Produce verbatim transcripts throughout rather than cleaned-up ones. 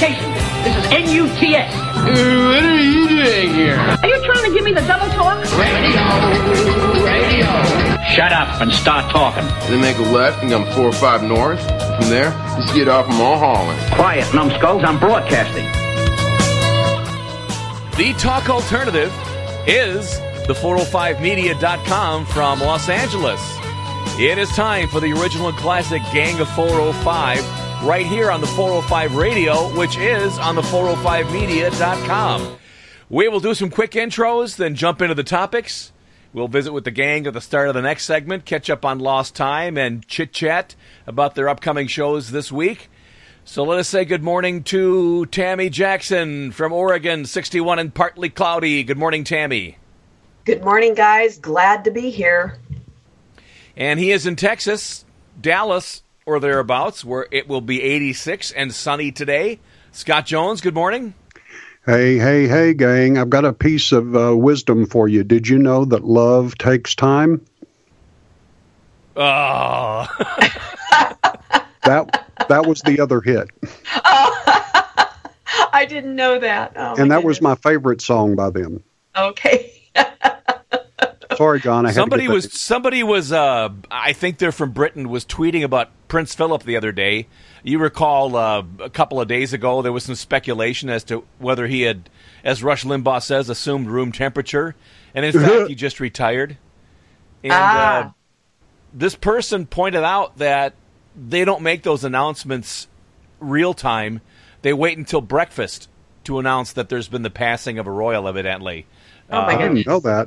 education. This is N U T S. What are you doing here? Are you trying to give me the double talk? Radio, radio. Shut up and start talking. Then make a left and come four or five north. From there, just get off Mulholland. Quiet, numbskulls. I'm broadcasting. The talk alternative is the four oh five media dot com from Los Angeles. It is time for the original and classic Gang of four oh five right here on the four oh five radio, which is on the four oh five media dot com. We will do some quick intros, then jump into the topics. We'll visit with the gang at the start of the next segment, catch up on lost time, and chit-chat about their upcoming shows this week. So let us say good morning to Tammy Jackson from Oregon, sixty-one and partly cloudy. Good morning, Tammy. Good morning, guys. Glad to be here. And he is in Texas, Dallas, or thereabouts, where it will be eighty-six and sunny today. Scott Jones, good morning. Hey, hey, hey, gang. I've got a piece of uh, wisdom for you. Did you know that love takes time? Oh. that that was the other hit. Oh, I didn't know that. Oh, and that goodness. was my favorite song by them. Okay. Sorry, John. I had somebody to was back. somebody was. Uh, I think they're from Britain. Was tweeting about Prince Philip the other day. You recall uh, a couple of days ago there was some speculation as to whether he had, as Rush Limbaugh says, assumed room temperature, and in fact he just retired. And ah. uh, this person pointed out that they don't make those announcements real time. They wait until breakfast to announce that there's been the passing of a royal, evidently. Oh my I goodness. didn't know that.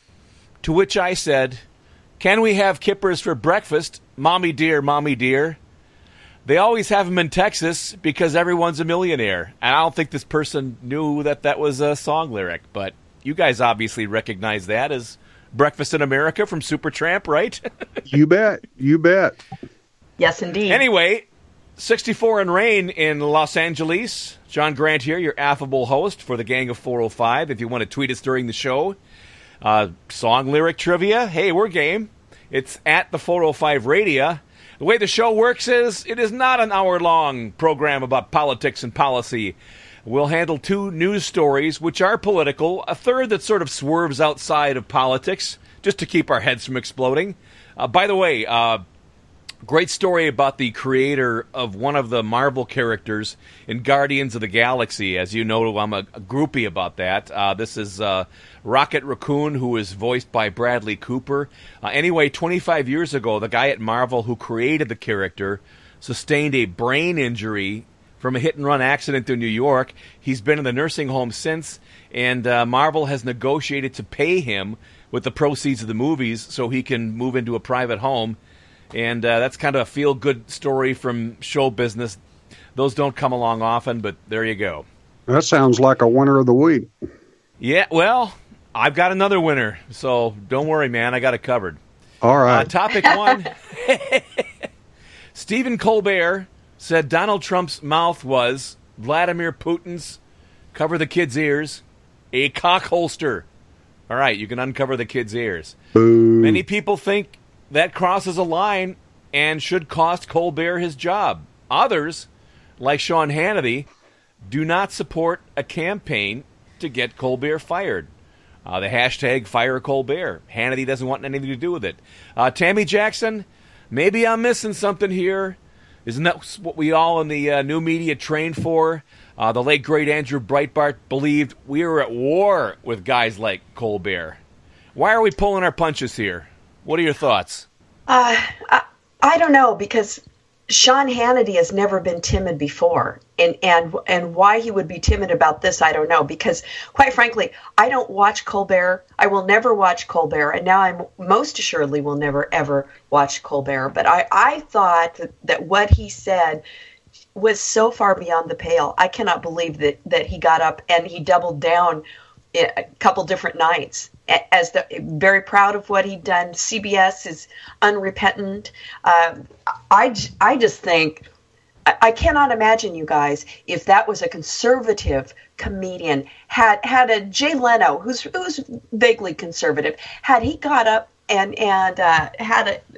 To which I said, can we have kippers for breakfast? Mommy dear, mommy dear. They always have them in Texas because everyone's a millionaire. And I don't think this person knew that that was a song lyric. But you guys obviously recognize that as Breakfast in America from Supertramp, right? You bet. You bet. Yes, indeed. Anyway, sixty-four and rain in Los Angeles. John Grant here, your affable host for the Gang of four oh five. If you want to tweet us during the show. Uh, song lyric trivia, hey, we're game. It's at the four oh five radio. The way the show works is it is not an hour-long program about politics and policy. We'll handle two news stories, which are political, a third that sort of swerves outside of politics, just to keep our heads from exploding. Uh, by the way, uh, great story about the creator of one of the Marvel characters in Guardians of the Galaxy. As you know, I'm a, a groupie about that. Uh, this is uh, Rocket Raccoon, who is voiced by Bradley Cooper. Uh, anyway, twenty-five years ago, the guy at Marvel who created the character sustained a brain injury from a hit-and-run accident in New York. He's been in the nursing home since, and uh, Marvel has negotiated to pay him with the proceeds of the movies so he can move into a private home. And uh, that's kind of a feel-good story from show business. Those don't come along often, but there you go. That sounds like a winner of the week. Yeah, well, I've got another winner, so don't worry, man. I got it covered. All right. Uh, topic one. Stephen Colbert said Donald Trump's mouth was Vladimir Putin's, cover the kid's ears, a cock holster. All right, you can uncover the kid's ears. Boo. Many people think that crosses a line and should cost Colbert his job. Others, like Sean Hannity, do not support a campaign to get Colbert fired. Uh, the hashtag fire Colbert. Hannity doesn't want anything to do with it. Uh, Tammy Jackson, maybe I'm missing something here. Isn't that what we all in the uh, new media trained for? Uh, the late, great Andrew Breitbart believed we were at war with guys like Colbert. Why are we pulling our punches here? What are your thoughts? Uh, I, I don't know, because Sean Hannity has never been timid before. And, and and why he would be timid about this, I don't know. Because, quite frankly, I don't watch Colbert. I will never watch Colbert. And now I most assuredly will never, ever watch Colbert. But I, I thought that, that what he said was so far beyond the pale. I cannot believe that, that he got up and he doubled down a couple different nights as the very proud of what he'd done. C B S is unrepentant. Uh, I, I just think, I, I cannot imagine, you guys, if that was a conservative comedian, had had a Jay Leno, who's who's vaguely conservative, had he got up and and uh, had a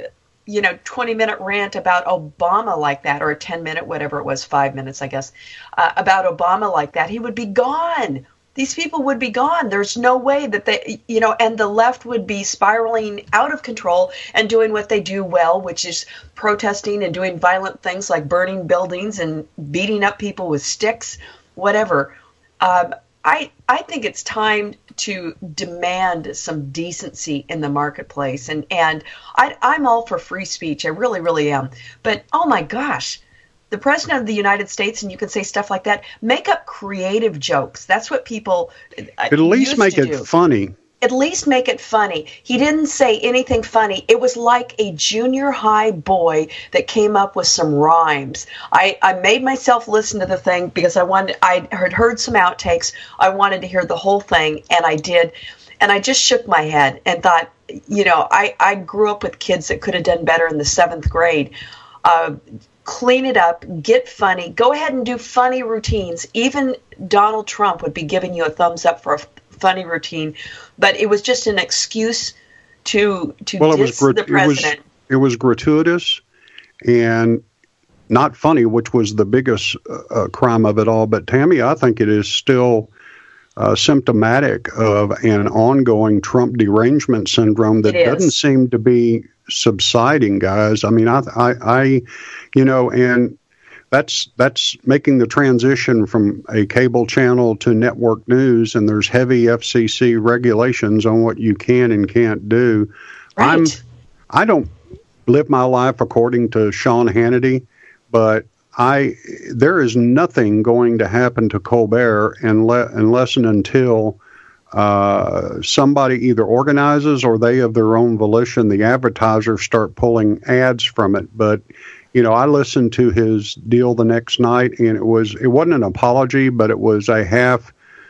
you know, twenty minute rant about Obama like that, or a ten minute, whatever it was, five minutes, I guess, uh, about Obama like that, he would be gone. These people would be gone. There's no way that they, you know, and the left would be spiraling out of control and doing what they do well, which is protesting and doing violent things like burning buildings and beating up people with sticks, whatever. Um, I I think it's time to demand some decency in the marketplace. And, and I, I'm all for free speech. I really, really am. But, oh, my gosh. The president of the United States, and you can say stuff like that, make up creative jokes. That's what people uh, at least used make to it do. funny. At least make it funny. He didn't say anything funny. It was like a junior high boy that came up with some rhymes. I, I made myself listen to the thing because I wanted. I had heard some outtakes. I wanted to hear the whole thing, and I did. And I just shook my head and thought, you know, I, I grew up with kids that could have done better in the seventh grade. Uh, Clean it up, get funny, go ahead and do funny routines. Even Donald Trump would be giving you a thumbs up for a f- funny routine, but it was just an excuse to to well, diss it was the president. It was, it was gratuitous and not funny, which was the biggest uh, crime of it all. But Tammy, I think it is still uh, symptomatic of an ongoing Trump derangement syndrome that doesn't seem to be subsiding, guys. I mean, I, I, I, you know, and that's that's making the transition from a cable channel to network news, and there's heavy F C C regulations on what you can and can't do. Right. I'm, I don't live my life according to Sean Hannity, but I there is nothing going to happen to Colbert unless, unless and until Uh, somebody either organizes or they of their own volition, the advertisers start pulling ads from it. But, you know, I listened to his deal the next night, and it was it wasn't an apology, but it was a half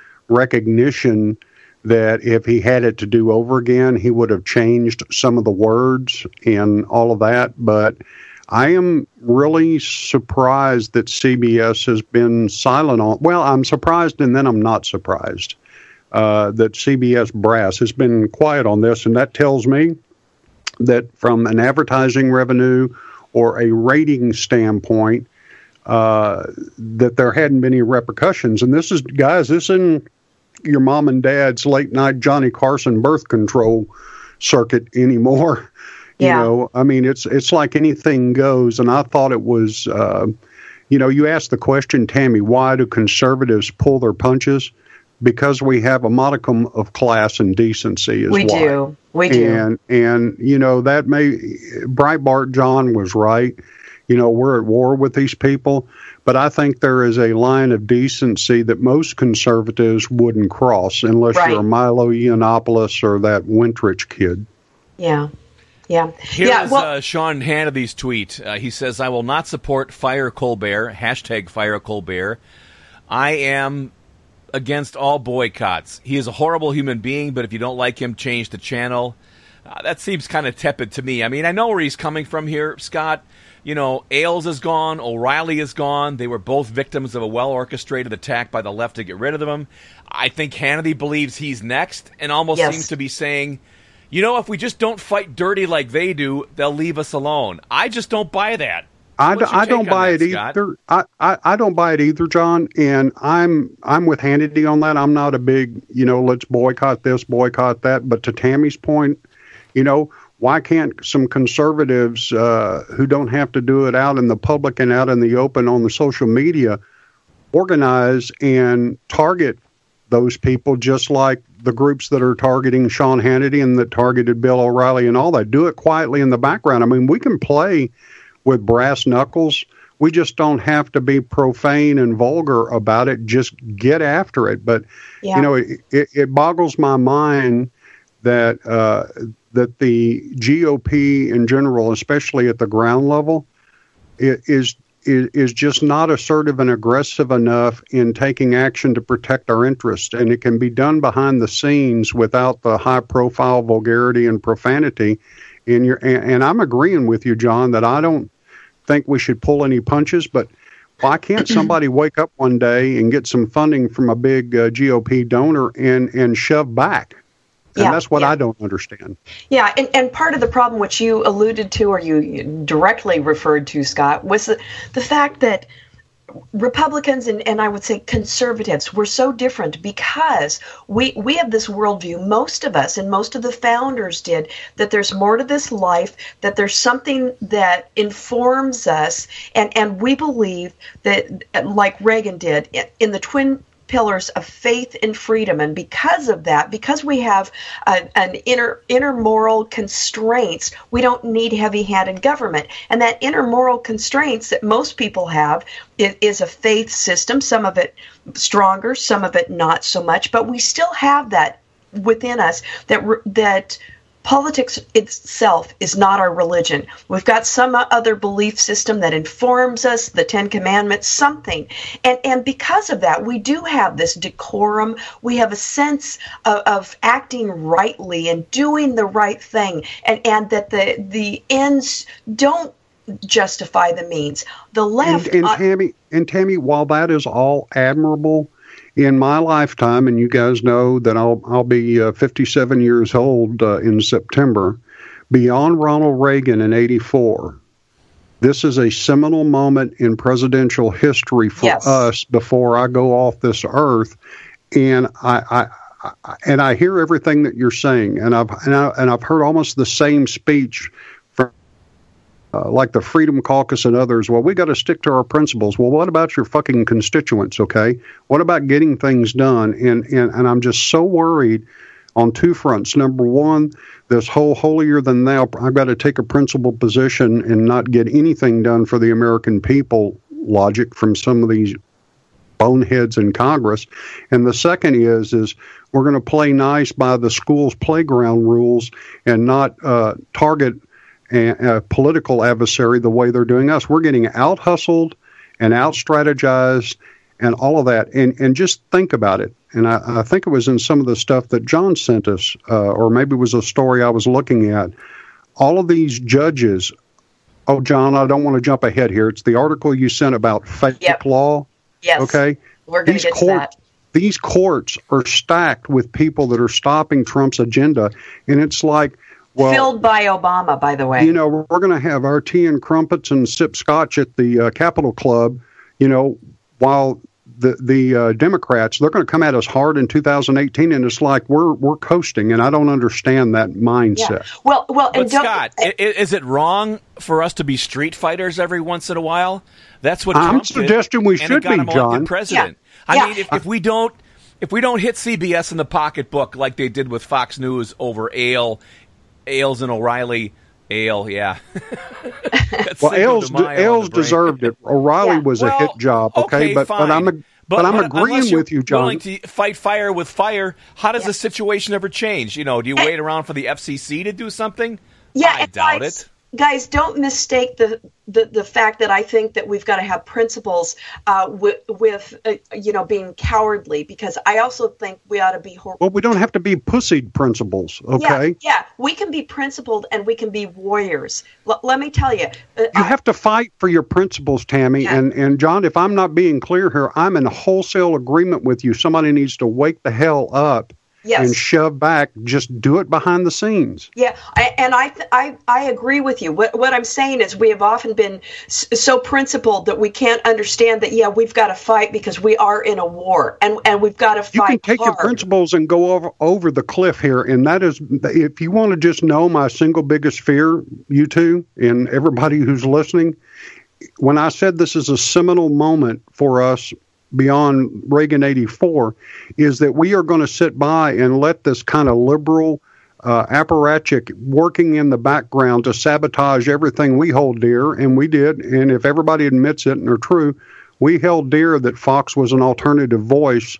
recognition that if he had it to do over again, he would have changed some of the words and all of that. But I am really surprised that C B S has been silent on. Well, I'm surprised, and then I'm not surprised. Uh, that C B S brass has been quiet on this, and that tells me that from an advertising revenue or a rating standpoint, uh, that there hadn't been any repercussions. And this is, guys, this isn't your mom and dad's late night Johnny Carson birth control circuit anymore. Yeah. You know, I mean, it's it's like anything goes. And I thought it was, uh, you know, you asked the question, Tammy, why do conservatives pull their punches? Because we have a modicum of class and decency is we why. do. We do. And, and, you know, that may, Breitbart John was right. You know, we're at war with these people. But I think there is a line of decency that most conservatives wouldn't cross unless right. you're a Milo Yiannopoulos or that Wintrich kid. Yeah. Yeah. Here's yeah, well, uh, Sean Hannity's tweet. Uh, he says, I will not support Fire Colbert, hashtag Fire Colbert. I am against all boycotts. He is a horrible human being, but if you don't like him, change the channel. Uh, that seems kind of tepid to me. I mean, I know where he's coming from here, Scott. You know, Ailes is gone, O'Reilly is gone. They were both victims of a well-orchestrated attack by the left to get rid of them. I think Hannity believes he's next and almost yes. seems to be saying, you know, if we just don't fight dirty like they do, they'll leave us alone. I just don't buy that. I, d- I don't buy that, it Scott? either. I, I, I don't buy it either, John. And I'm I'm with Hannity on that. I'm not a big, you know, let's boycott this, boycott that. But to Tammy's point, you know, why can't some conservatives uh, who don't have to do it out in the public and out in the open on the social media organize and target those people just like the groups that are targeting Sean Hannity and that targeted Bill O'Reilly and all that? Do it quietly in the background. I mean, we can play with brass knuckles. We just don't have to be profane and vulgar about it. Just get after it. But, yeah. you know, it, it, it boggles my mind that uh, that the G O P in general, especially at the ground level, is, is, is just not assertive and aggressive enough in taking action to protect our interests. And it can be done behind the scenes without the high-profile vulgarity and profanity. In your, and, and I'm agreeing with you, John, that I don't think we should pull any punches, but why can't somebody wake up one day and get some funding from a big uh, G O P donor and, and shove back? And Yeah, that's what yeah. I don't understand. Yeah, and, and part of the problem, which you alluded to or you directly referred to, Scott, was the, the fact that Republicans and, and I would say conservatives were so different because we we have this worldview, most of us and most of the founders did, that there's more to this life, that there's something that informs us, and, and we believe that, like Reagan did, in the twin pillars of faith and freedom. And because of that, because we have a, an inner inner moral constraints, we don't need heavy-handed government. And that inner moral constraints that most people have is, is a faith system, some of it stronger, some of it not so much, but we still have that within us, that that politics itself is not our religion. We've got some other belief system that informs us, the Ten Commandments, something. And and because of that, we do have this decorum. We have a sense of, of acting rightly and doing the right thing, and, and that the the ends don't justify the means. The left... And, and, uh, Tammy, and Tammy, while that is all admirable, in my lifetime, and you guys know that I'll I'll be uh, fifty-seven years old uh, in September, beyond Ronald Reagan in eighty-four, this is a seminal moment in presidential history for Yes. us before I go off this earth. And I, I, I and I hear everything that you're saying, and I've and, I, and I've heard almost the same speech from Uh, like the Freedom Caucus and others. Well, we got to stick to our principles. Well, what about your fucking constituents, okay? What about getting things done? And, and, and I'm just so worried on two fronts. Number one, this whole holier than thou, I've got to take a principled position and not get anything done for the American people logic from some of these boneheads in Congress. And the second is, is we're going to play nice by the school's playground rules and not uh, target a, a political adversary the way they're doing us. We're getting out-hustled and out-strategized and all of that. And and just think about it. And I, I think it was in some of the stuff that John sent us, uh, or maybe it was a story I was looking at. All of these judges, oh, John, I don't want to jump ahead here. It's the article you sent about fake Yep. law. Yes. Okay. We're going to These get to court- that. These courts are stacked with people that are stopping Trump's agenda. And it's like, well, Filled by Obama, by the way. you know, we're going to have our tea and crumpets and sip scotch at the uh, Capitol Club, you know, while the the uh, Democrats, they're going to come at us hard in two thousand eighteen, and it's like we're we're coasting, and I don't understand that mindset. Yeah. Well, well, and But don't, Scott, i- is it wrong for us to be street fighters every once in a while? That's what I'm Trump did, suggesting we and it should got be, him elected John. president. Yeah. I Yeah. mean, if, if we don't, if we don't hit C B S in the pocketbook like they did with Fox News over Ale, Ailes and O'Reilly, Ale, yeah. That's Well, Cinco de Ailes, Mayo on the Ailes brain. deserved it. O'Reilly Yeah. was a Well, hit job, okay? but, fine. but I'm a, but, I'm but agreeing unless you're with you, John. Willing to fight fire with fire, how does Yeah. the situation ever change? You know, do you wait around for the F C C to do something? Yeah, I and doubt guys, it. Guys, don't mistake the, the, the fact that I think that we've got to have principles uh, with, with uh, you know, being cowardly, because I also think we ought to be hor- Well, we don't have to be pussied principles, okay? Yeah, yeah, we can be principled and we can be warriors. L- let me tell you. Uh, You have to fight for your principles, Tammy. Yeah. And, and John, if I'm not being clear here, I'm in wholesale agreement with you. Somebody needs to wake the hell up Yes. and shove back. Just do it behind the scenes. Yeah, I, and I, th- I I agree with you. What what I'm saying is we have often been s- so principled that we can't understand that. Yeah, we've got to fight because we are in a war, and and we've got to You fight can take hard. your principles and go over, over the cliff here. And that is, if you want to just know my single biggest fear, you two and everybody who's listening, when I said this is a seminal moment for us beyond Reagan eighty-four, is that we are going to sit by and let this kind of liberal uh, apparatchik working in the background to sabotage everything we hold dear, and we did. And if everybody admits it and they're true, we held dear that Fox was an alternative voice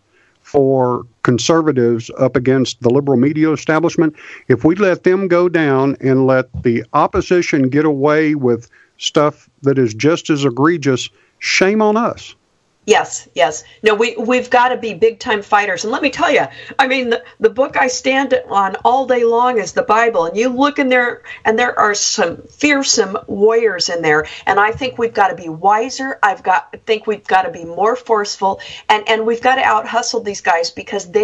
for conservatives up against the liberal media establishment. If we let them go down and let the opposition get away with stuff that is just as egregious, shame on us. Yes, yes. No, we, we've got to be big-time fighters. And let me tell you, I mean, the, the book I stand on all day long is the Bible. And you look in there, and there are some fearsome warriors in there. And I think we've got to be wiser. I've got, I think we've got to be more forceful. And, and we've got to out-hustle these guys because they're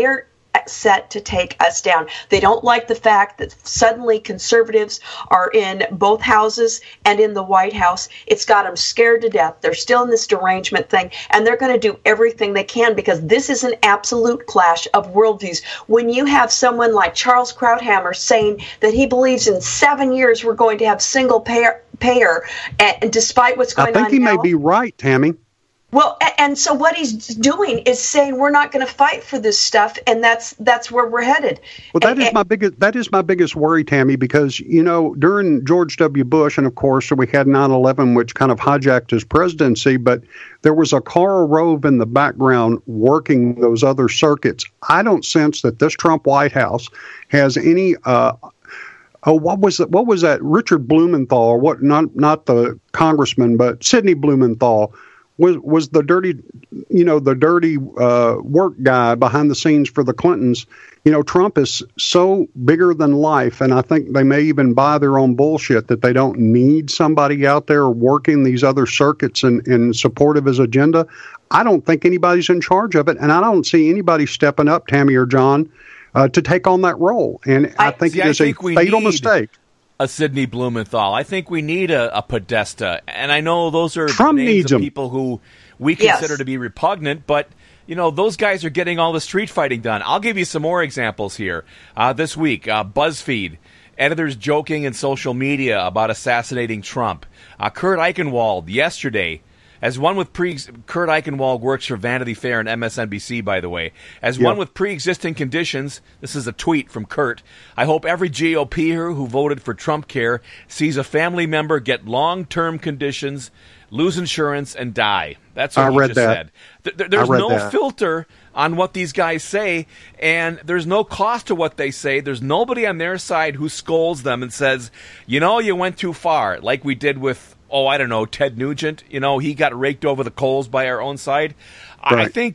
set to take us down. They don't like the fact that suddenly conservatives are in both houses and in the White House. It's got them scared to death. They're still in this derangement thing, and they're going to do everything they can because this is an absolute clash of worldviews. When you have someone like Charles Krauthammer saying that he believes in seven years we're going to have single payer, payer and despite what's going on now. I think he now, may be right, Tammy. Well, and so what he's doing is saying we're not going to fight for this stuff, and that's that's where we're headed. Well, that and, is my biggest that is my biggest worry, Tammy, because you know during George W. Bush, and of course we had nine eleven, which kind of hijacked his presidency, but there was a Karl Rove in the background working those other circuits. I don't sense that this Trump White House has any. Uh, Oh, what was that? What was that? Richard Blumenthal, what? Not not the congressman, but Sidney Blumenthal. Was was the dirty, you know, the dirty uh, work guy behind the scenes for the Clintons. You know, Trump is so bigger than life, and I think they may even buy their own bullshit that they don't need somebody out there working these other circuits in, in support of his agenda. I don't think anybody's in charge of it, and I don't see anybody stepping up, Tammy or John, uh, to take on that role. And I, I think see, it is I a think fatal need- mistake. A Sidney Blumenthal. I think we need a, a Podesta, and I know those are Trump names needs of him. people who we consider Yes. to be repugnant, but you know those guys are getting all the street fighting done. I'll give you some more examples here. Uh, this week, uh, BuzzFeed editors joking in social media about assassinating Trump. Uh, Kurt Eichenwald yesterday. As one with pre, Kurt Eichenwald works for Vanity Fair and M S N B C, by the way. As Yep. one with pre-existing conditions, this is a tweet from Kurt. I hope every G O P-er who voted for Trump Care sees a family member get long-term conditions, lose insurance, and die. That's what I he read just that. said. Th- th- there's I read no that. filter on what these guys say, and there's no cost to what they say. There's nobody on their side who scolds them and says, you know, you went too far, like we did with oh, I don't know, Ted Nugent, you know, he got raked over the coals by our own side. Right. I think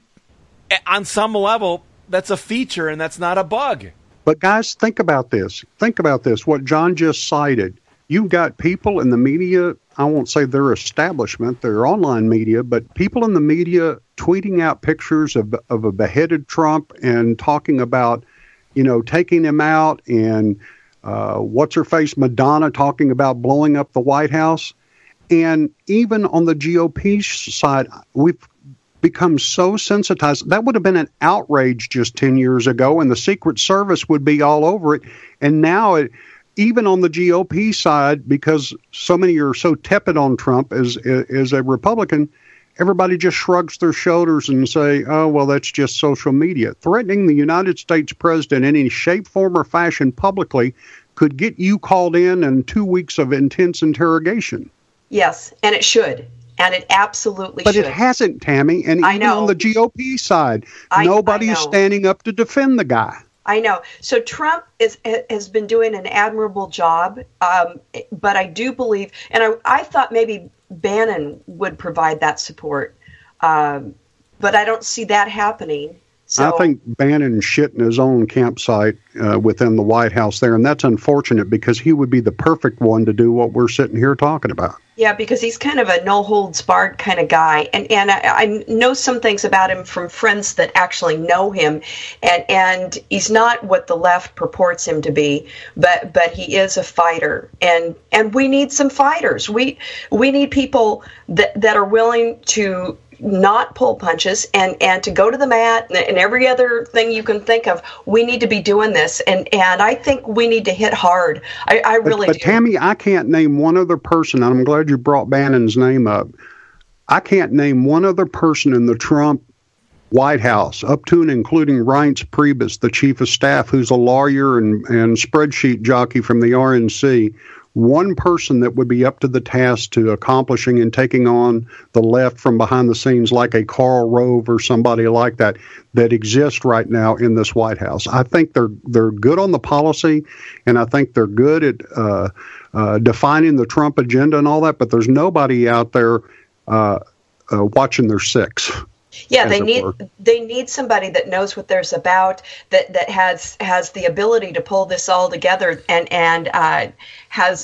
on some level, that's a feature and that's not a bug. But guys, think about this. Think about this, what John just cited. You've got people in the media, I won't say their establishment, their online media, but people in the media tweeting out pictures of, of a beheaded Trump and talking about, you know, taking him out, and uh, what's-her-face Madonna talking about blowing up the White House. And even on the G O P side, we've become so sensitized. That would have been an outrage just ten years ago, and the Secret Service would be all over it. And now, it, even on the G O P side, because so many are so tepid on Trump as, as a Republican, everybody just shrugs their shoulders and say, oh, well, that's just social media. Threatening the United States president in any shape, form, or fashion publicly could get you called in and two weeks of intense interrogation. Yes, and it should. And it absolutely but should. But it hasn't, Tammy. And I even know. on the G O P side, I, nobody I is know. standing up to defend the guy. I know. So Trump is, has been doing an admirable job, um, but I do believe, and I, I thought maybe Bannon would provide that support, um, but I don't see that happening. So, I think Bannon shit in his own campsite uh, within the White House there, and that's unfortunate because he would be the perfect one to do what we're sitting here talking about. Yeah, because he's kind of a no-holds-barred kind of guy, and and I, I know some things about him from friends that actually know him, and and he's not what the left purports him to be, but but he is a fighter, and and we need some fighters. We we need people that that are willing to not pull punches and, and to go to the mat and every other thing you can think of. We need to be doing this, and, and I think we need to hit hard. I, I really but, do. but Tammy, I can't name one other person, and I'm glad you brought Bannon's name up. I can't name one other person in the Trump White House, up to and including Reince Priebus, the chief of staff, who's a lawyer and, and spreadsheet jockey from the R N C, one person that would be up to the task to accomplishing and taking on the left from behind the scenes like a Karl Rove or somebody like that that exists right now in this White House. I think they're they're good on the policy, and I think they're good at uh, uh, defining the Trump agenda and all that, but there's nobody out there uh, uh, watching their six. Yeah, they it need were. they need somebody that knows what there's about, that that has has the ability to pull this all together, and and uh, has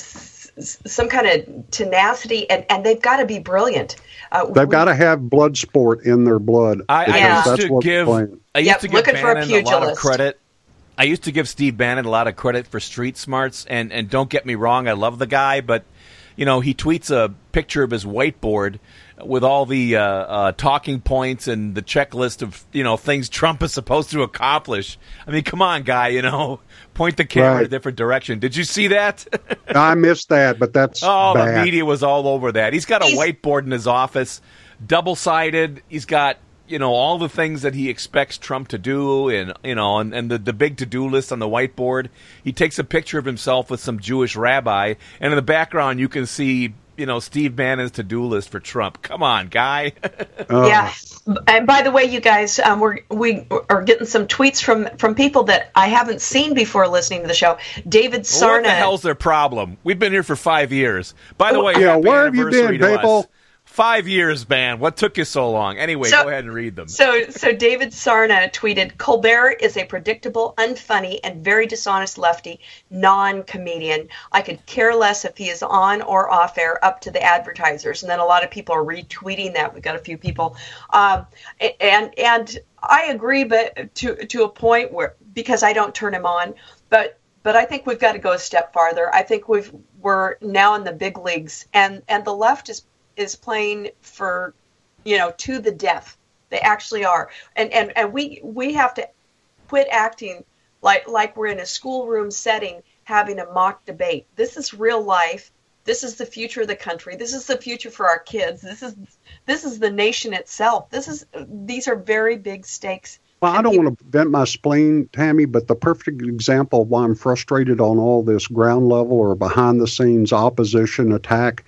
some kind of tenacity, and, and they've got to be brilliant. Uh, they've got to have blood sport in their blood. I, I Yeah. used that's to what's give playing. I used Yep, to give looking for a Bannon a, lot of pugilist. credit. I used to give Steve Bannon a lot of credit for street smarts, and, and don't get me wrong, I love the guy, but you know, he tweets a picture of his whiteboard with all the uh, uh, talking points and the checklist of, you know, things Trump is supposed to accomplish. I mean, come on, guy, you know, point the camera Right. in a different direction. Did you see that? I missed that, but that's Oh, bad. the media was all over that. He's got a He's- whiteboard in his office, double-sided. He's got, you know, all the things that he expects Trump to do, and you know, and, and the, the big to-do list on the whiteboard. He takes a picture of himself with some Jewish rabbi, and in the background you can see, you know, Steve Bannon's to-do list for Trump. Come on, guy. Oh. Yeah, and by the way, you guys, um, we're we are getting some tweets from from people that I haven't seen before listening to the show. David Sarna. What the hell's their problem? We've been here for five years. By the way, Yeah, happy where have you anniversary been, to people? us. Five years, man. What took you so long? Anyway, So- go ahead and read them. So, so David Sarna tweeted, Colbert is a predictable, unfunny, and very dishonest lefty, non-comedian. I could care less if he is on or off air, up to the advertisers. And then a lot of people are retweeting that. We've got a few people. Um, and and I agree, but to to a point where, because I don't turn him on, but but I think we've got to go a step farther. I think we've we're now in the big leagues, and, and the left is is playing for, you know, to the death. They actually are. And and, and we we have to quit acting like like we're in a schoolroom setting having a mock debate. This is real life. This is the future of the country. This is the future for our kids. This is this is the nation itself. This is these are very big stakes. Well, I don't want to vent my spleen, Tammy, but the perfect example of why I'm frustrated on all this ground level or behind the scenes opposition attack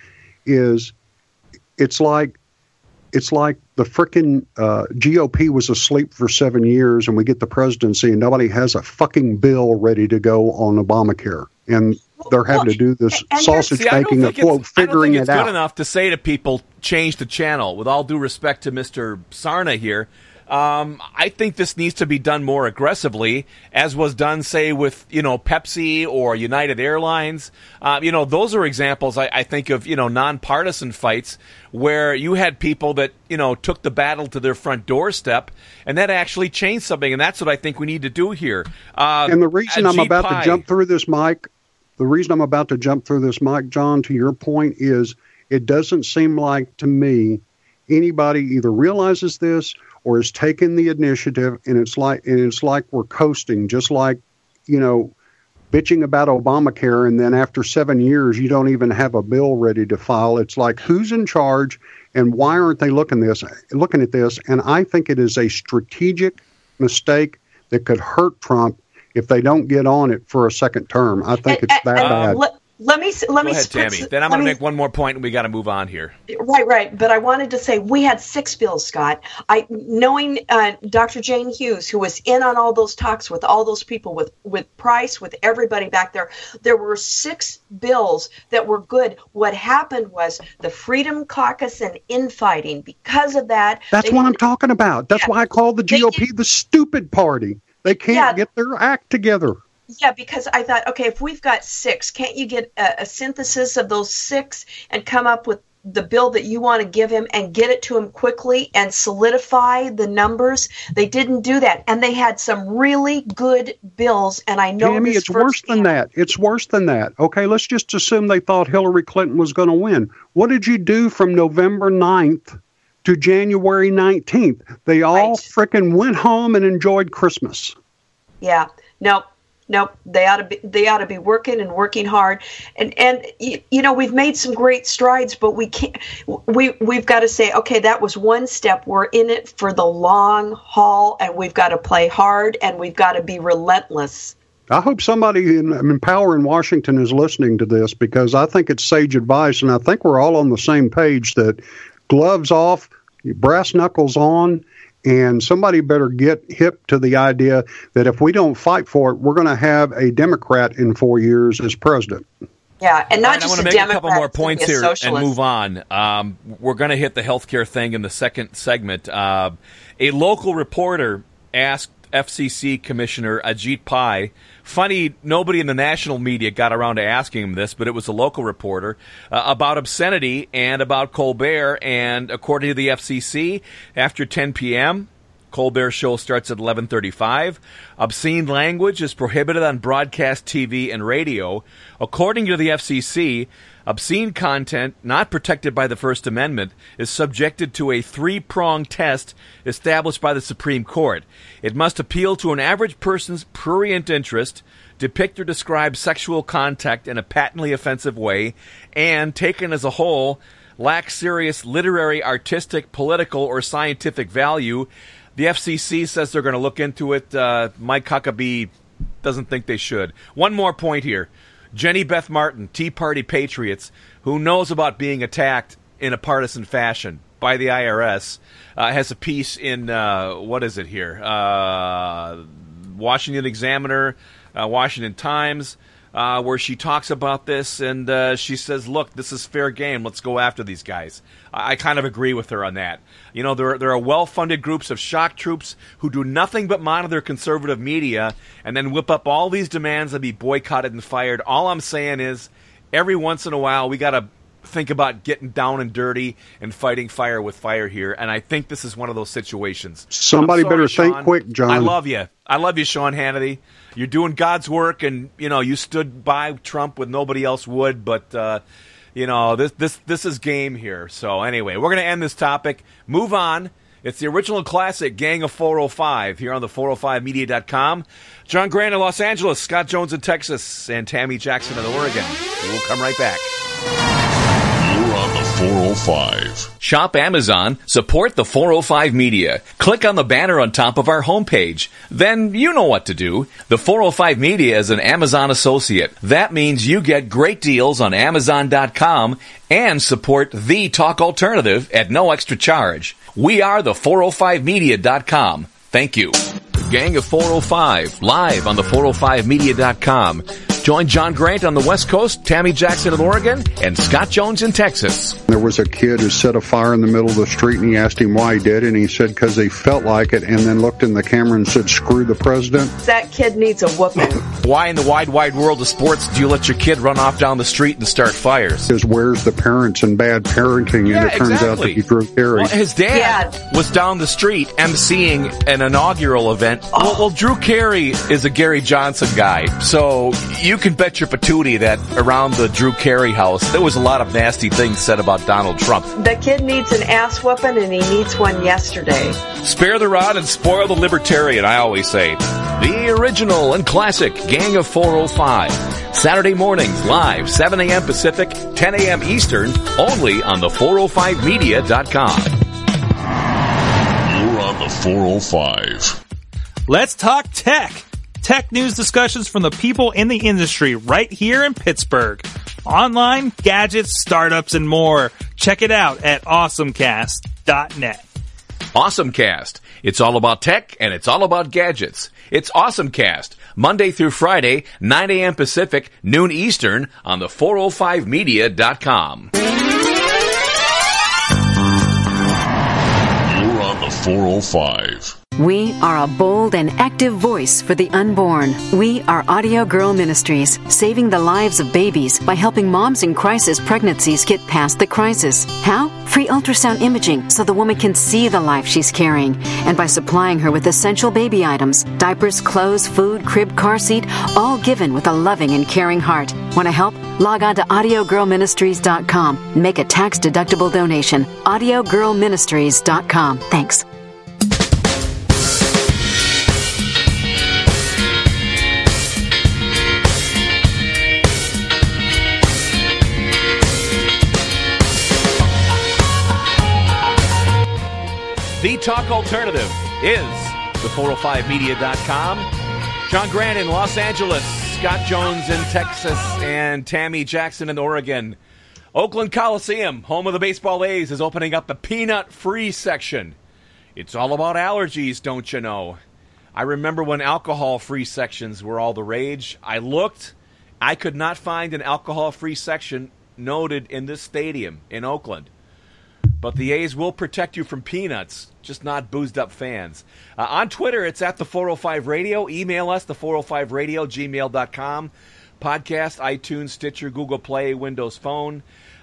is it's like it's like the frickin' uh, G O P was asleep for seven years and we get the presidency and nobody has a fucking bill ready to go on Obamacare. And they're having to do this and sausage See, I don't making of, think it's- quote, figuring I don't think it it's out. good enough to say to people, change the channel. With all due respect to Mister Sarna here, um, I think this needs to be done more aggressively, as was done, say, with, you know, Pepsi or United Airlines. Uh, you know, those are examples, I, I think, of, you know, nonpartisan fights where you had people that, you know, took the battle to their front doorstep, and that actually changed something, and that's what I think we need to do here. Uh, And the reason I'm Ajit about Pai- to jump through this, Mike, the reason I'm about to jump through this, Mike, John, to your point is it doesn't seem like to me anybody either realizes this or has taken the initiative, and it's like and it's like we're coasting, just like, you know, bitching about Obamacare, and then after seven years you don't even have a bill ready to file. It's like, who's in charge, and why aren't they looking this looking at this? And I think it is a strategic mistake that could hurt Trump if they don't get on it for a second term. I think And- it's that and- bad. Let, let me let Go me ahead, split- Tammy. Then I'm let going to me- make one more point, and we got to move on here. Right, right. But I wanted to say we had six bills, Scott. I knowing uh, Doctor Jane Hughes, who was in on all those talks with all those people, with with Price, with everybody back there. There were six bills that were good. What happened was the Freedom Caucus and infighting. Because of that, That's they what I'm didn't- talking about. That's Yeah. why I call the They G O P did- the stupid party. They can't Yeah. get their act together. Yeah, because I thought, okay, if we've got six, can't you get a, a synthesis of those six and come up with the bill that you want to give him and get it to him quickly and solidify the numbers? They didn't do that, and they had some really good bills. And I know Tammy, this it's worse than firsthand. that. It's worse than that. Okay, let's just assume they thought Hillary Clinton was going to win. What did you do from November ninth to January nineteenth? They all Right. frickin' went home and enjoyed Christmas. Yeah, nope, nope. They ought to be. They ought to be working and working hard. And and you, you know, we've made some great strides, but we can't. We we've got to say, okay, that was one step. We're in it for the long haul, and we've got to play hard, and we've got to be relentless. I hope somebody in, in power in Washington is listening to this, because I think it's sage advice, and I think we're all on the same page that gloves off, brass knuckles on, and somebody better get hip to the idea that if we don't fight for it, we're going to have a Democrat in four years as president. Yeah, and not All right, I just want to a make Democrat, a couple more it's gonna points be a here and socialist. move on. Um, we're going to hit the healthcare thing in the second segment. Uh, a local reporter asked F C C Commissioner Ajit Pai. Funny, nobody in the national media got around to asking him this, but it was a local reporter, uh, about obscenity and about Colbert. And according to the F C C, after ten p.m., Colbert show starts at eleven thirty-five. Obscene language is prohibited on broadcast T V and radio. According to the F C C, obscene content not protected by the First Amendment is subjected to a three-pronged test established by the Supreme Court. It must appeal to an average person's prurient interest, depict or describe sexual contact in a patently offensive way, and, taken as a whole, lack serious literary, artistic, political, or scientific value. The F C C says they're going to look into it. Uh, Mike Huckabee doesn't think they should. One more point here. Jenny Beth Martin, Tea Party Patriots, who knows about being attacked in a partisan fashion by the I R S, uh, has a piece in, uh, what is it here? Uh, Washington Examiner, uh, Washington Times, uh, where she talks about this, and uh, she says, look, this is fair game. Let's go after these guys. I, I kind of agree with her on that. You know, there, there are well-funded groups of shock troops who do nothing but monitor conservative media and then whip up all these demands to be boycotted and fired. All I'm saying is, every once in a while, we got to think about getting down and dirty and fighting fire with fire here, and I think this is one of those situations. Somebody sorry, better Sean. think quick, John. I love you. I love you, Sean Hannity. You're doing God's work, and, you know, you stood by Trump when nobody else would, but, uh, you know, this this this is game here. So, anyway, we're going to end this topic. Move on. It's the original classic, Gang of four oh five, here on the four oh five media dot com. John Grant in Los Angeles, Scott Jones in Texas, and Tammy Jackson in Oregon. We'll come right back. You're on the four oh five. Shop Amazon, support the four oh five Media. Click on the banner on top of our homepage. Then you know what to do. The four oh five Media is an Amazon associate. That means you get great deals on Amazon dot com and support the talk alternative at no extra charge. We are the four oh five media dot com. Thank you. Gang of four oh five, live on the four oh five media dot com. Join John Grant on the West Coast, Tammy Jackson in Oregon, and Scott Jones in Texas. There was a kid who set a fire in the middle of the street, and he asked him why he did it, and he said because he felt like it, and then looked in the camera and said, screw the president. That kid needs a whooping. Why in the wide, wide world of sports do you let your kid run off down the street and start fires? Because where's the parents and bad parenting, Yeah, and it turns exactly. out that he Drew Carey. Well, his dad Yeah. was down the street emceeing an inaugural event. Well, well, Drew Carey is a Gary Johnson guy, so you can bet your patootie that around the Drew Carey house, there was a lot of nasty things said about Donald Trump. The kid needs an ass whooping, and he needs one yesterday. Spare the rod and spoil the libertarian, I always say. The original and classic Gang of four oh five. Saturday mornings, live, seven a.m. Pacific, ten a.m. Eastern, only on the four oh five media dot com. You're on the four oh five. Let's talk tech. Tech news discussions from the people in the industry right here in Pittsburgh. Online, gadgets, startups, and more. Check it out at awesomecast dot net. AwesomeCast. It's all about tech and it's all about gadgets. It's AwesomeCast. Monday through Friday, nine a.m. Pacific, noon Eastern on the four oh five media dot com. You're on the four oh five. We are a bold and active voice for the unborn. We are Audio Girl Ministries, saving the lives of babies by helping moms in crisis pregnancies get past the crisis. How? Free ultrasound imaging so the woman can see the life she's carrying, and by supplying her with essential baby items, diapers, clothes, food, crib, car seat, all given with a loving and caring heart. Want to help? Log on to audio girl ministries dot com and make a tax-deductible donation. audio girl ministries dot com. Thanks. The Talk Alternative is the four oh five media dot com. John Grant in Los Angeles, Scott Jones in Texas, and Tammy Jackson in Oregon. Oakland Coliseum, home of the Baseball A's, is opening up the peanut-free section. It's all about allergies, don't you know? I remember when alcohol-free sections were all the rage. I looked. I could not find an alcohol-free section noted in this stadium in Oakland. but the A's will protect you from peanuts, just not boozed-up fans. Uh, on Twitter, it's at the four oh five Radio. Email us, the four oh five radio, gmail dot com. Podcast, iTunes, Stitcher, Google Play, Windows Phone.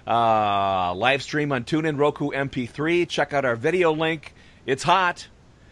Uh, live stream on TuneIn, Roku, M P three. Check out our video link. It's hot.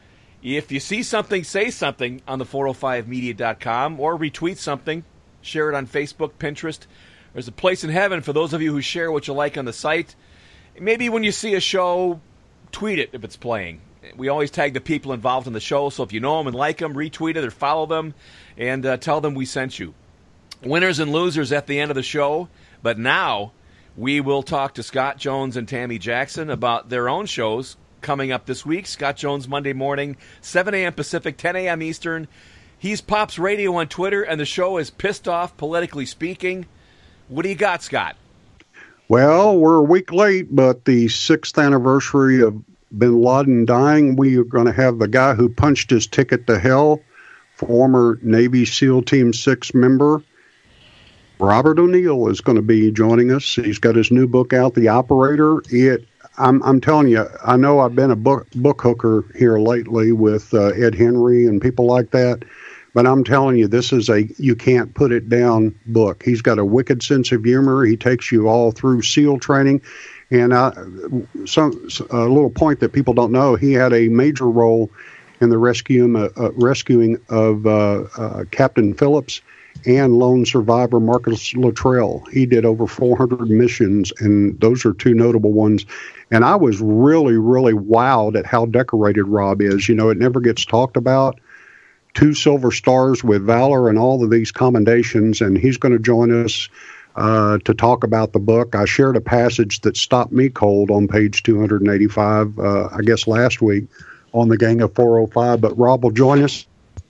If you see something, say something on the four oh five media dot com or retweet something. Share it on Facebook, Pinterest. There's a place in heaven for those of you who share what you like on the site. Maybe when you see a show, tweet it if it's playing. We always tag the people involved in the show, so if you know them and like them, retweet it or follow them and uh, tell them we sent you. Winners and losers at the end of the show, but now we will talk to Scott Jones and Tammy Jackson about their own shows coming up this week. Scott Jones, Monday morning, seven a.m. Pacific, ten a.m. Eastern. He's Pops Radio on Twitter, and the show is Pissed Off, Politically Speaking. What do you got, Scott? Well, we're a week late, but the sixth anniversary of bin Laden dying, we are going to have the guy who punched his ticket to hell, former Navy SEAL Team six member, Robert O'Neill, is going to be joining us. He's got his new book out, The Operator. It, I'm, I'm telling you, I know I've been a book, book hooker here lately with uh, Ed Henry and people like that, but I'm telling you, this is a you can't put it down book. He's got a wicked sense of humor. He takes you all through SEAL training. And uh, some a little point that people don't know, he had a major role in the rescue, uh, rescuing of uh, uh, Captain Phillips and lone survivor Marcus Luttrell. He did over four hundred missions, and those are two notable ones. And I was really, really wowed at how decorated Rob is. You know, it never gets talked about. Two silver stars with valor and all of these commendations, and he's going to join us uh, to talk about the book. I shared a passage that stopped me cold on page two eighty-five, uh, I guess last week, on the Gang of four oh five, but Rob will join us.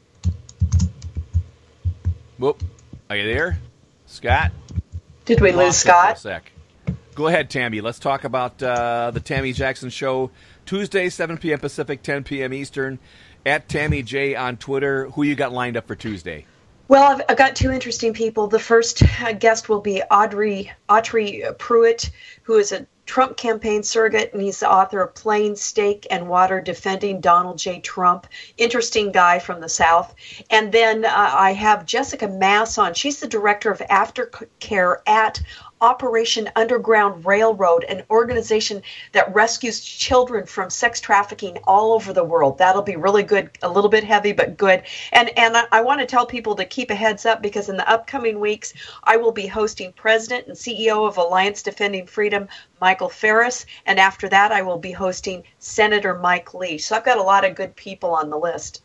Whoop. Are you there? Scott? Did we lose Scott? For a sec. Go ahead, Tammy. Let's talk about uh, the Tammy Jackson Show, Tuesday, seven p.m. Pacific, ten p.m. Eastern, at Tammy J on Twitter. Who you got lined up for Tuesday? Well, I've, I've got two interesting people. The first guest will be Audrey Autry Pruitt, who is a Trump campaign surrogate, and he's the author of Plain Steak and Water, Defending Donald J. Trump. Interesting guy from the South. And then uh, I have Jessica Mass on. She's the director of aftercare at Operation Underground Railroad, an organization that rescues children from sex trafficking all over the world. That'll be really good, a little bit heavy, but good. And and I, I want to tell people to keep a heads up, because in the upcoming weeks, I will be hosting President and C E O of Alliance Defending Freedom, Michael Farris, and after that, I will be hosting Senator Mike Lee. So I've got a lot of good people on the list.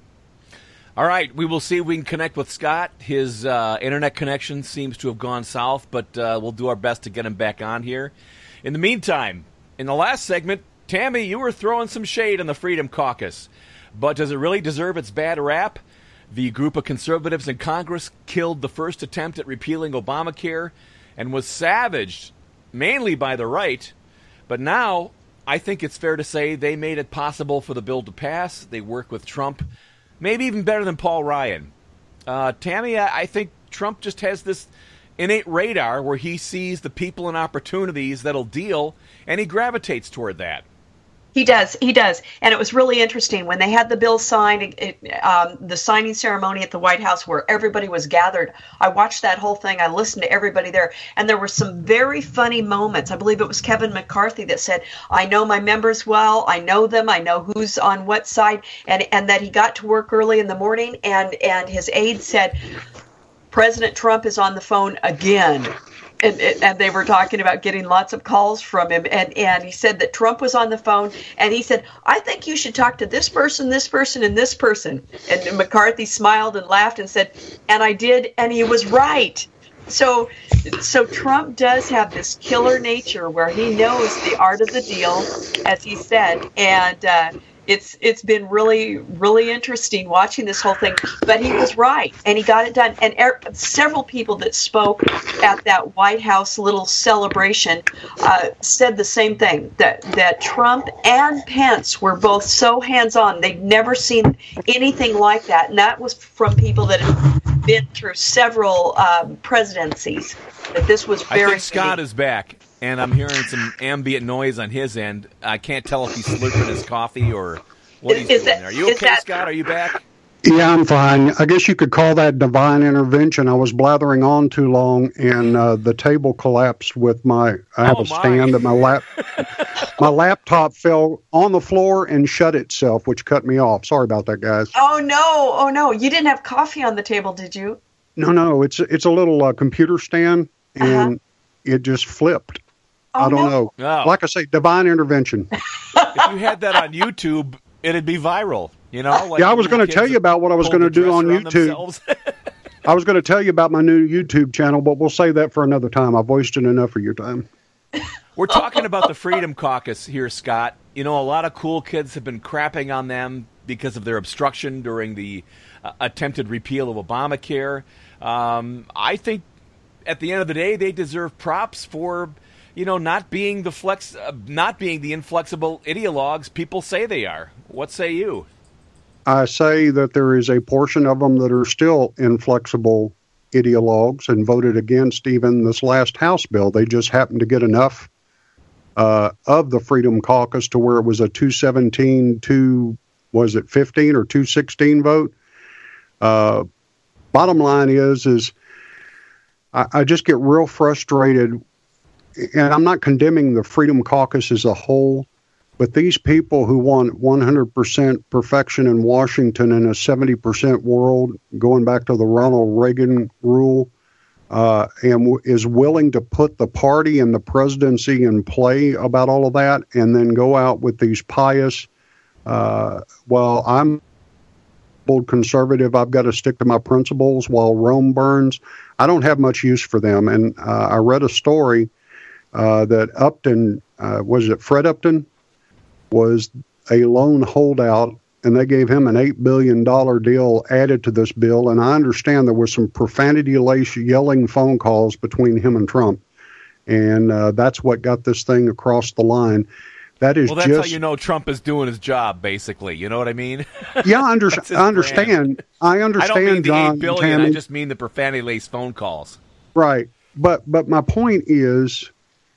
All right, we will see if we can connect with Scott. His uh, internet connection seems to have gone south, but uh, we'll do our best to get him back on here. In the meantime, in the last segment, Tammy, you were throwing some shade on the Freedom Caucus. But does it really deserve its bad rap? The group of conservatives in Congress killed the first attempt at repealing Obamacare and was savaged mainly by the right. But now I think it's fair to say they made it possible for the bill to pass. They work with Trump. Maybe even better than Paul Ryan. Uh, Tammy, I think Trump just has this innate radar where he sees the people and opportunities that'll deal, and he gravitates toward that. He does. He does. And it was really interesting when they had the bill signed, it, um, the signing ceremony at the White House where everybody was gathered. I watched that whole thing. I listened to everybody there. And there were some very funny moments. I believe it was Kevin McCarthy that said, I know my members well. I know them. I know who's on what side. And, and that he got to work early in the morning, and, and his aide said, President Trump is on the phone again. And, and they were talking about getting lots of calls from him. And, and he said that Trump was on the phone. And he said, I think you should talk to this person, this person, and this person. And McCarthy smiled and laughed and said, and I did. And he was right. So so Trump does have this killer nature where he knows the art of the deal, as he said. And uh, it's it's been really, really interesting watching this whole thing. But he was right, and he got it done. And er- several people that spoke at that White House little celebration uh, said the same thing, that, that Trump and Pence were both so hands-on. They'd never seen anything like that. And that was from people that have been through several um, presidencies, that this was very... I think Scott is back. and I'm hearing some ambient noise on his end. I can't tell if he's slurping his coffee or what he's Is doing that- there. Are you is okay, that- Scott? Are you back? Yeah, I'm fine. I guess you could call that divine intervention. I was blathering on too long, and uh, the table collapsed with my. I have Oh, a my. stand that my lap, my laptop fell on the floor and shut itself, which cut me off. Sorry about that, guys. Oh no! Oh no! You didn't have coffee on the table, did you? No, no, it's it's a little uh, computer stand, and Uh-huh. it just flipped. Oh, I don't no. know. Oh. Like I say, divine intervention. If you had that on YouTube, it'd be viral. You know? Like Yeah, I was little going to kids tell you about what I was pull going to the do on dress around YouTube. themselves. I was going to tell you about my new YouTube channel, but we'll save that for another time. I've wasted enough of your time. We're talking about the Freedom Caucus here, Scott. You know, a lot of cool kids have been crapping on them because of their obstruction during the uh, attempted repeal of Obamacare. Um, I think at the end of the day, they deserve props for, you know, not being the flex, uh, not being the inflexible ideologues people say they are. What say you? I say that there is a portion of them that are still inflexible ideologues and voted against even this last House bill. They just happened to get enough uh, of the Freedom Caucus to where it was a two seventeen, two, was it fifteen or two sixteen vote? Uh, bottom line is, is I, I just get real frustrated, and I'm not condemning the Freedom Caucus as a whole, but these people who want one hundred percent perfection in Washington in a seventy percent world, going back to the Ronald Reagan rule, uh, and w- is willing to put the party and the presidency in play about all of that, and then go out with these pious, uh, well, I'm old conservative, I've got to stick to my principles while Rome burns. I don't have much use for them. And uh, I read a story uh, that Upton, uh, was it Fred Upton, was a lone holdout, and they gave him an eight billion dollars deal added to this bill. And I understand there was some profanity-laced yelling phone calls between him and Trump. And uh, that's what got this thing across the line. That is Well, that's just, how you know Trump is doing his job, basically. You know what I mean? yeah, I, under, That's his I understand. brand. I I understand, don't mean the John. eight billion. Tammy. I just mean the profanity-laced phone calls. Right. But but my point is,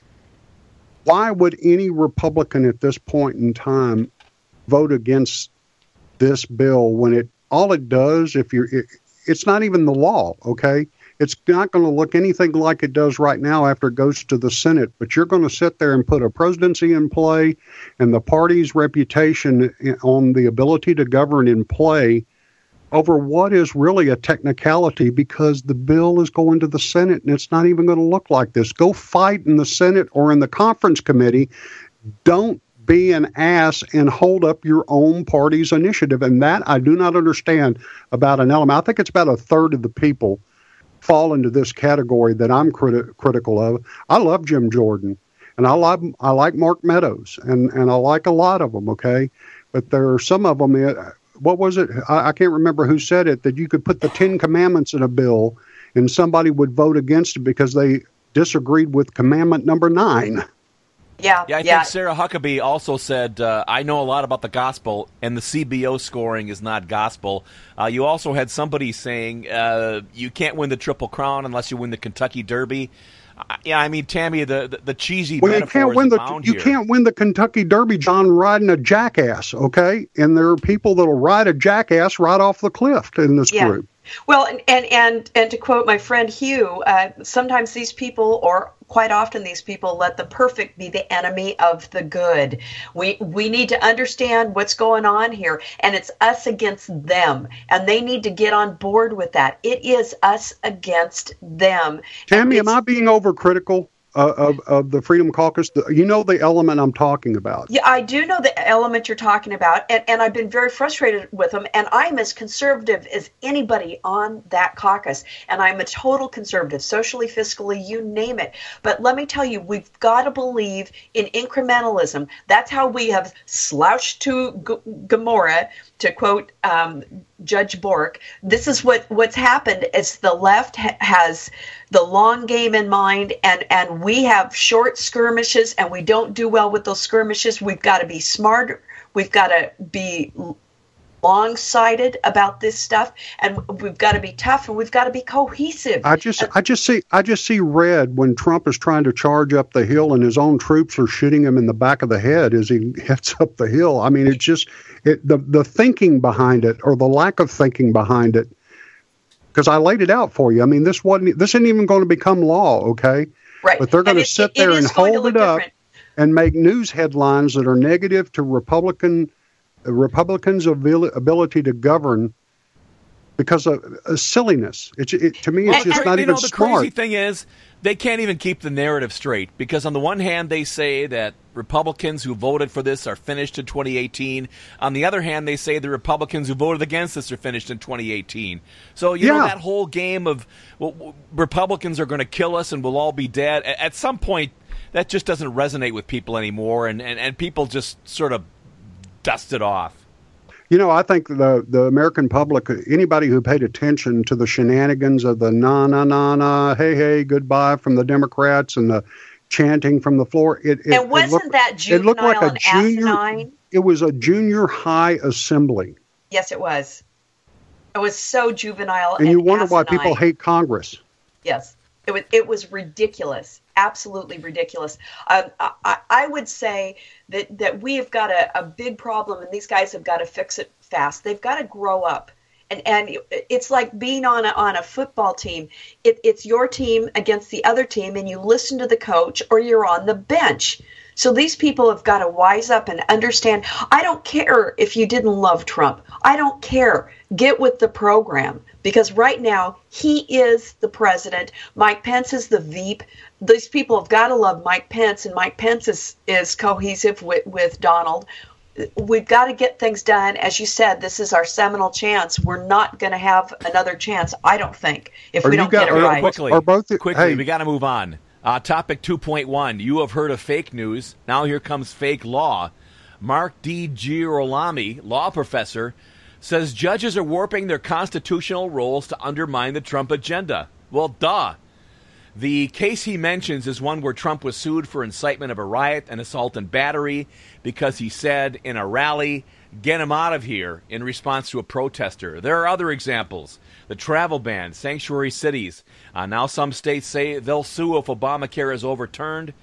why would any Republican at this point in time vote against this bill when it all it does, if you're, it, it's not even the law, okay? It's not going to look anything like it does right now after it goes to the Senate, but you're going to sit there and put a presidency in play and the party's reputation on the ability to govern in play over what is really a technicality, because the bill is going to the Senate and it's not even going to look like this. Go fight in the Senate or in the conference committee. Don't be an ass and hold up your own party's initiative. And that I do not understand about an element. I think it's about a third of the people fall into this category that I'm criti- critical of. I love Jim Jordan, and I love I like Mark Meadows, and, and I like a lot of them, okay? But there are some of them, what was it? I, I can't remember who said it, that you could put the Ten Commandments in a bill and somebody would vote against it because they disagreed with commandment number nine. Yeah, Yeah, I yeah. think Sarah Huckabee also said, uh, I know a lot about the gospel, and the C B O scoring is not gospel. Uh, you also had somebody saying uh, you can't win the Triple Crown unless you win the Kentucky Derby. Uh, yeah, I mean, Tammy, the, the, the cheesy Well, you metaphors can't win the abound you here. can't win the Kentucky Derby, John, riding a jackass, okay? And there are people that'll ride a jackass right off the cliff in this Yeah. group. Well, and, and and and to quote my friend Hugh, uh, sometimes these people, or quite often these people, let the perfect be the enemy of the good. We we need to understand what's going on here, and it's us against them, and they need to get on board with that. It is us against them. Tammy, And am it's- I being overcritical uh, of of the Freedom Caucus? The, you know the element I'm talking about. Yeah, I do know the element you're talking about, and, and I've been very frustrated with them, and I'm as conservative as anybody on that caucus, and I'm a total conservative, socially, fiscally, you name it. But let me tell you, we've got to believe in incrementalism. That's how we have slouched to G- Gomorrah, to quote um, Judge Bork. This is what, what's happened is the left ha- has the long game in mind, and, and we have short skirmishes, and we don't do well with those skirmishes. We've got to be smarter. We've got to be long-sighted about this stuff, and we've got to be tough and we've got to be cohesive. I just, and, I just see, I just see red when Trump is trying to charge up the hill, and his own troops are shooting him in the back of the head as he heads up the hill. I mean, it's just it, the the thinking behind it, or the lack of thinking behind it. Because I laid it out for you. I mean, this wasn't, this isn't even going to become law, okay? Right. But they're going to sit there and hold it up different. and make news headlines that are negative to Republican Republicans' ability to govern because of uh, silliness. It, it, to me, it's well, just not you even know, the smart. The crazy thing is, they can't even keep the narrative straight, because on the one hand, they say that Republicans who voted for this are finished in twenty eighteen. On the other hand, they say the Republicans who voted against this are finished in twenty eighteen. So, you yeah. know, that whole game of well, Republicans are going to kill us and we'll all be dead, at some point, that just doesn't resonate with people anymore, and, and, and people just sort of dust it off. You know, I think the the American public, anybody who paid attention to the shenanigans of the na na na na, hey hey, goodbye from the Democrats and the chanting from the floor, it, it and wasn't it looked, that juvenile it looked like a and junior, asinine? It was a junior high assembly. Yes, it was. It was so juvenile and, and you wonder asinine. why people hate Congress. Yes, it was. It was ridiculous. Absolutely ridiculous. Um, I, I would say that, that we have got a, a big problem, and these guys have got to fix it fast. They've got to grow up. And and it's like being on a, on a football team. It, it's your team against the other team, and you listen to the coach or you're on the bench. So these people have got to wise up and understand. I don't care if you didn't love Trump. I don't care. Get with the program, because right now he is the president. Mike Pence is the V P. These people have got to love Mike Pence, and Mike Pence is, is cohesive with, with Donald. We've got to get things done. As you said, this is our seminal chance. We're not going to have another chance, I don't think, if Or we you don't got- get it or- right. Quickly, Or both- quickly, hey. we got to move on. Uh, topic two point one, you have heard of fake news. Now here comes fake law. Mark D. Girolami, law professor, says judges are warping their constitutional roles to undermine the Trump agenda. Well, duh. The case he mentions is one where Trump was sued for incitement of a riot and assault and battery because he said in a rally, "Get him out of here," in response to a protester. There are other examples. The travel ban, sanctuary cities. Uh, now some states say they'll sue if Obamacare is overturned.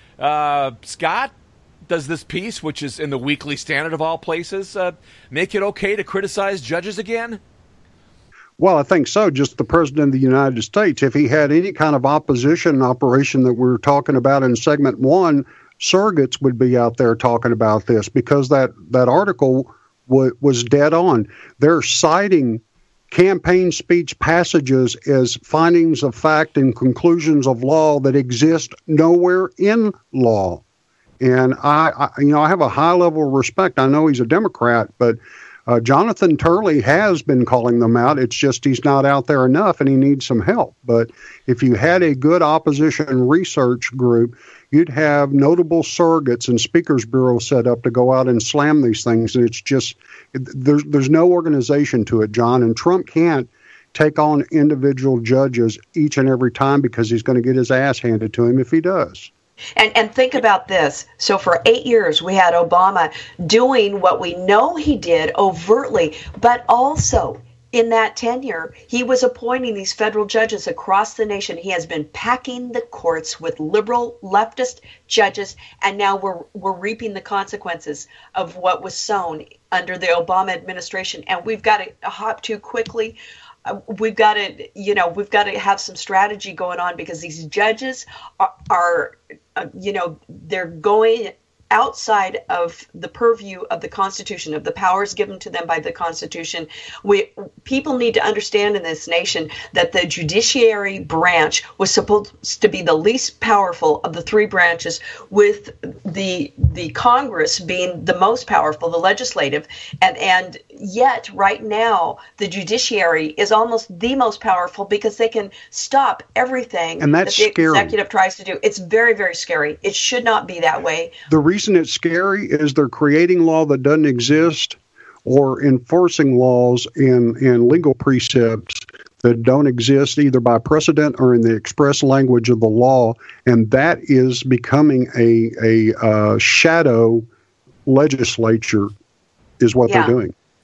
Uh, Scott, does this piece, which is in the Weekly Standard of all places, uh, make it okay to criticize judges again? Well, I think so. Just the president of the United States, if he had any kind of opposition operation that we were talking about in segment one, surrogates would be out there talking about this, because that, that article w- was dead on. They're citing campaign speech passages as findings of fact and conclusions of law that exist nowhere in law. And I, I you know, I have a high level of respect. I know he's a Democrat, but Uh, Jonathan Turley has been calling them out. It's just he's not out there enough, and he needs some help. But if you had a good opposition research group, you'd have notable surrogates and speakers bureaus set up to go out and slam these things. And it's just it, there's there's no organization to it, John. And Trump can't take on individual judges each and every time, because he's going to get his ass handed to him if he does. And and think about this. So for eight years, we had Obama doing what we know he did overtly, but also in that tenure, he was appointing these federal judges across the nation. He has been packing the courts with liberal leftist judges, and now we're we're reaping the consequences of what was sown under the Obama administration. And we've got to hop too quickly. Uh, we've got to, you know, we've got to have some strategy going on, because these judges are, are uh, you know, they're going outside of the purview of the Constitution, of the powers given to them by the Constitution. We people need to understand in this nation that the judiciary branch was supposed to be the least powerful of the three branches, with the the Congress being the most powerful, the legislative, and and yet right now the judiciary is almost the most powerful, because they can stop everything and that's that the scary. executive tries to do. It's very, very scary. It should not be that way. The reason it's scary is they're creating law that doesn't exist, or enforcing laws in, in legal precepts that don't exist either by precedent or in the express language of the law. And that is becoming a, a uh, shadow legislature is what Yeah. they're doing.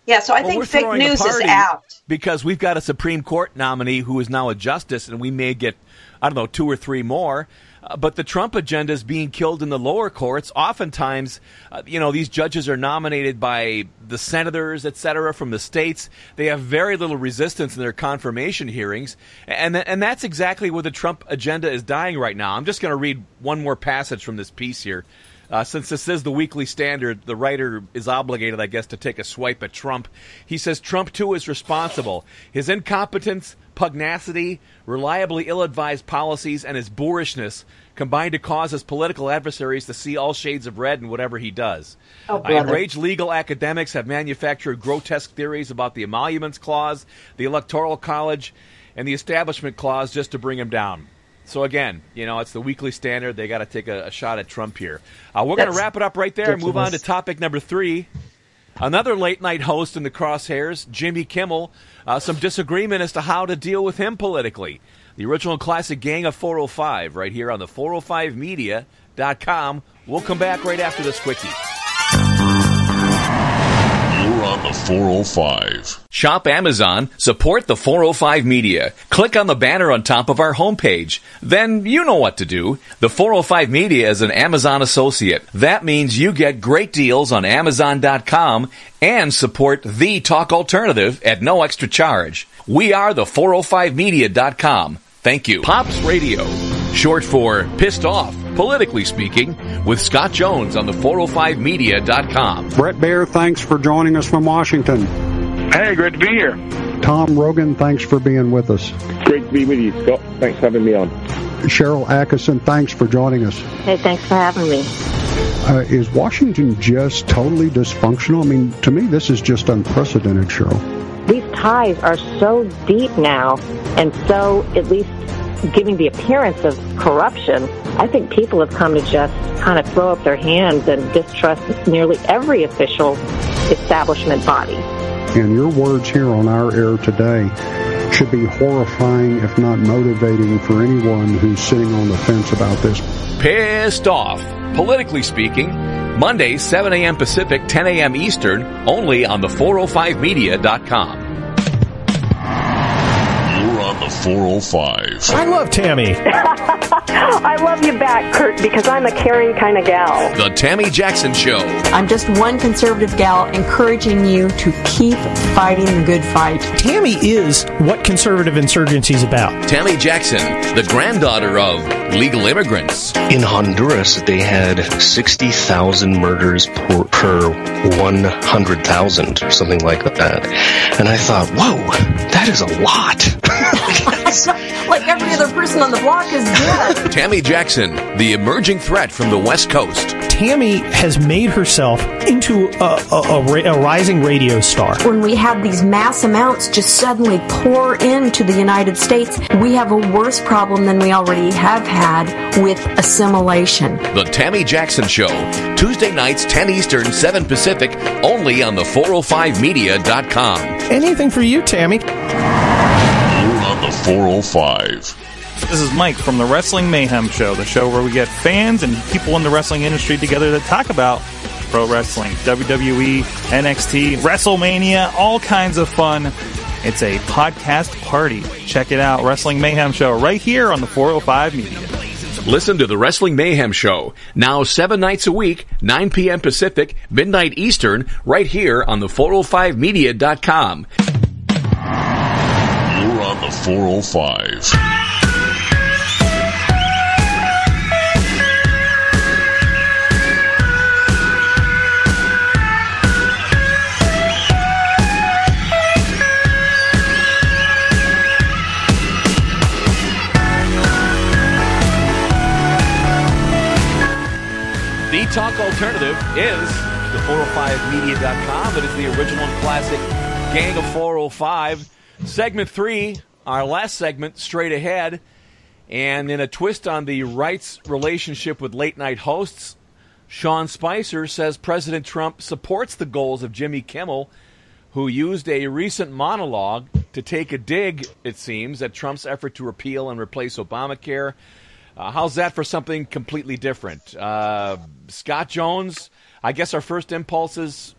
Yeah, so I well, think fake news is out. Because we've got a Supreme Court nominee who is now a justice, and we may get, I don't know, two or three more. Uh, but the Trump agenda is being killed in the lower courts. Oftentimes, uh, you know, these judges are nominated by the senators, et cetera, from the states. They have very little resistance in their confirmation hearings. And, th- and that's exactly where the Trump agenda is dying right now. I'm just going to read one more passage from this piece here. Uh, since this is the Weekly Standard, the writer is obligated, I guess, to take a swipe at Trump. He says Trump, too, is responsible. His incompetence, pugnacity, reliably ill-advised policies, and his boorishness combine to cause his political adversaries to see all shades of red in whatever he does. Oh, uh, enraged legal academics have manufactured grotesque theories about the Emoluments Clause, the Electoral College, and the Establishment Clause just to bring him down. So again, you know, it's the Weekly Standard. They got to take a, a shot at Trump here. Uh, we're going to wrap it up right there and move on to topic number three. Another late-night host in the crosshairs, Jimmy Kimmel. Uh, some disagreement as to how to deal with him politically. The original classic Gang of four oh five right here on the four oh five media dot com. We'll come back right after this quickie. You're on the four oh five. Shop Amazon, support the four oh five Media. Click on the banner on top of our homepage. Then you know what to do. The four oh five Media is an Amazon associate. That means you get great deals on Amazon dot com and support the talk alternative at no extra charge. We are the four oh five media dot com. Thank you. Pops Radio, short for Pissed Off, politically speaking, with Scott Jones on the four oh five media dot com. Brett Baer, thanks for joining us from Washington. Hey, great to be here. Tom Rogan, thanks for being with us. Great to be with you, Scott. Thanks for having me on. Cheryl Atkinson, thanks for joining us. Hey, thanks for having me. Uh, is Washington just totally dysfunctional? I mean, to me, this is just unprecedented, Cheryl. These ties are so deep now and so at least giving the appearance of corruption. I think people have come to just kind of throw up their hands and distrust nearly every official establishment body. And your words here on our air today should be horrifying, if not motivating, for anyone who's sitting on the fence about this. Pissed Off, politically speaking, Monday, seven a.m. Pacific, ten a.m. Eastern, only on the four oh five media dot com. You're on the four oh five. I love Tammy. I love you back, Kurt, because I'm a caring kind of gal. The Tammy Jackson Show. I'm just one conservative gal encouraging you to keep fighting the good fight. Tammy is what conservative insurgency is about. Tammy Jackson, the granddaughter of legal immigrants. In Honduras, they had sixty thousand murders per, per one hundred thousand, or something like that. And I thought, whoa, that is a lot. Like every other person on the block is dead. Tammy Jackson, the emerging threat from the West Coast. Tammy has made herself into a, a, a, a rising radio star. When we have these mass amounts just suddenly pour into the United States, we have a worse problem than we already have had with assimilation. The Tammy Jackson Show, Tuesday nights, ten Eastern, seven Pacific, only on the four oh five media dot com. Anything for you, Tammy. You're on the four oh five. This is Mike from the Wrestling Mayhem Show, the show where we get fans and people in the wrestling industry together to talk about pro wrestling, W W E, N X T, WrestleMania, all kinds of fun. It's a podcast party. Check it out, Wrestling Mayhem Show, right here on the four oh five Media. Listen to the Wrestling Mayhem Show, now seven nights a week, nine p.m. Pacific, midnight Eastern, right here on the four oh five media dot com. You're on the four oh five. The Talk Alternative is the four oh five media dot com. It is the original and classic Gang of four oh five. Segment three, our last segment, straight ahead. And in a twist on the right's relationship with late-night hosts, Sean Spicer says President Trump supports the goals of Jimmy Kimmel, who used a recent monologue to take a dig, it seems, at Trump's effort to repeal and replace Obamacare. Uh, how's that for something completely different? Uh, Scott Jones, I guess our first impulse is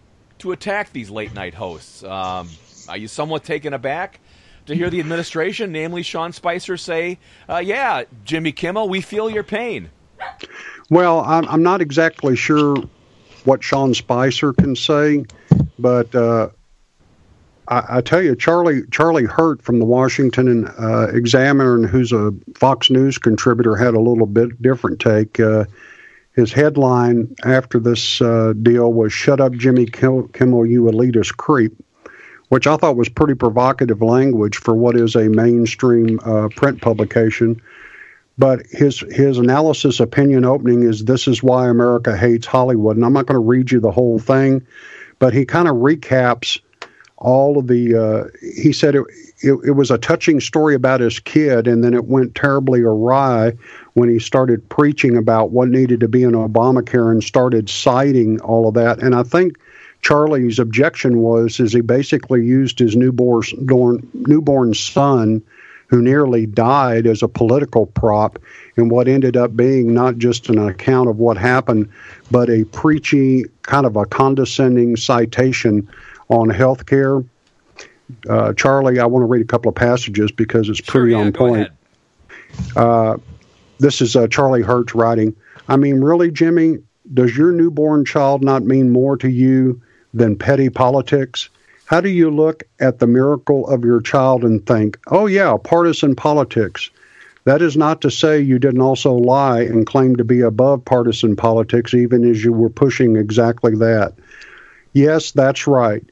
to attack these late night hosts. Um, are you somewhat taken aback to hear the administration, namely Sean Spicer, say, uh, yeah, Jimmy Kimmel, we feel your pain? Well, I'm, I'm not exactly sure what Sean Spicer can say, but uh, I, I tell you, Charlie Charlie Hurt from the Washington uh, Examiner, and who's a Fox News contributor, had a little bit different take. Uh, his headline after this uh, deal was "Shut up, Jimmy Kimmel, you elitist creep," which I thought was pretty provocative language for what is a mainstream uh, print publication. But his his analysis opinion opening is, "This is why America hates Hollywood." And I'm not going to read you the whole thing, but he kind of recaps all of the, uh, he said it, it, it was a touching story about his kid, and then it went terribly awry when he started preaching about what needed to be in Obamacare and started citing all of that. And I think Charlie's objection was, is he basically used his newborn, newborn son, who nearly died, as a political prop in what ended up being not just an account of what happened, but a preachy, kind of a condescending citation on health care. Uh, Charlie, I want to read a couple of passages because it's pretty sure, yeah, on point. Uh, this is uh, Charlie Hurt writing. "I mean, really, Jimmy, does your newborn child not mean more to you than petty politics? How do you look at the miracle of your child and think, oh yeah, partisan politics? That is not to say you didn't also lie and claim to be above partisan politics, even as you were pushing exactly that. Yes, that's right.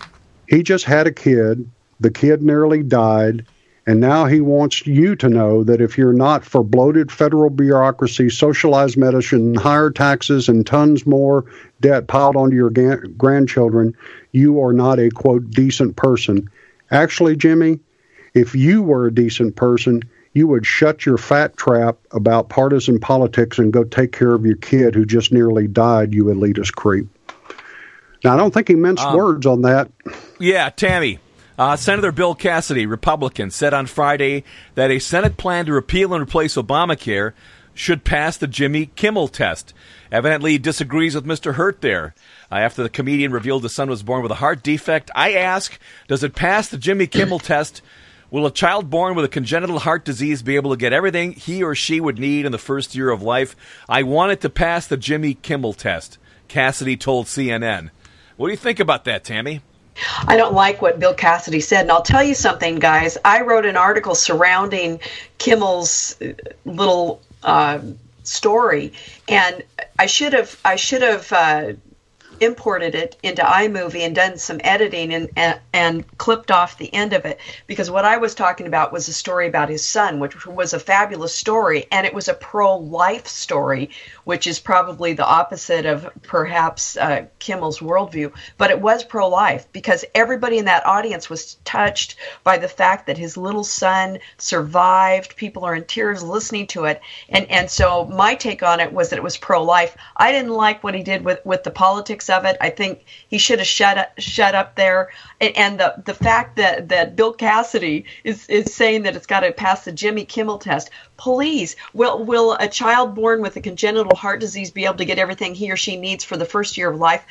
He just had a kid. The kid nearly died. And now he wants you to know that if you're not for bloated federal bureaucracy, socialized medicine, higher taxes, and tons more debt piled onto your ga- grandchildren, you are not a, quote, decent person. Actually, Jimmy, if you were a decent person, you would shut your fat trap about partisan politics and go take care of your kid who just nearly died, you elitist creep." Now, I don't think he minced um, words on that. Yeah, Tammy. Uh, Senator Bill Cassidy, Republican, said on Friday that a Senate plan to repeal and replace Obamacare should pass the Jimmy Kimmel test. Evidently disagrees with Mister Hurt there. Uh, after the comedian revealed his son was born with a heart defect, I ask, does it pass the Jimmy Kimmel test? Will a child born with a congenital heart disease be able to get everything he or she would need in the first year of life? I want it to pass the Jimmy Kimmel test, Cassidy told C N N. What do you think about that, Tammy? I don't like what Bill Cassidy said, and I'll tell you something, guys. I wrote an article surrounding Kimmel's little uh, story, and I should have I should have uh, imported it into iMovie and done some editing and, and and clipped off the end of it, because what I was talking about was a story about his son, which was a fabulous story, and it was a pro-life story, which is probably the opposite of perhaps uh, Kimmel's worldview. But it was pro-life because everybody in that audience was touched by the fact that his little son survived. People are in tears listening to it. And and so my take on it was that it was pro-life. I didn't like what he did with, with the politics of it. I think he should have shut up, shut up there. And, and the, the fact that, that Bill Cassidy is, is saying that it's got to pass the Jimmy Kimmel test. Please, will will a child born with a congenital heart disease be able to get everything he or she needs for the first year of life?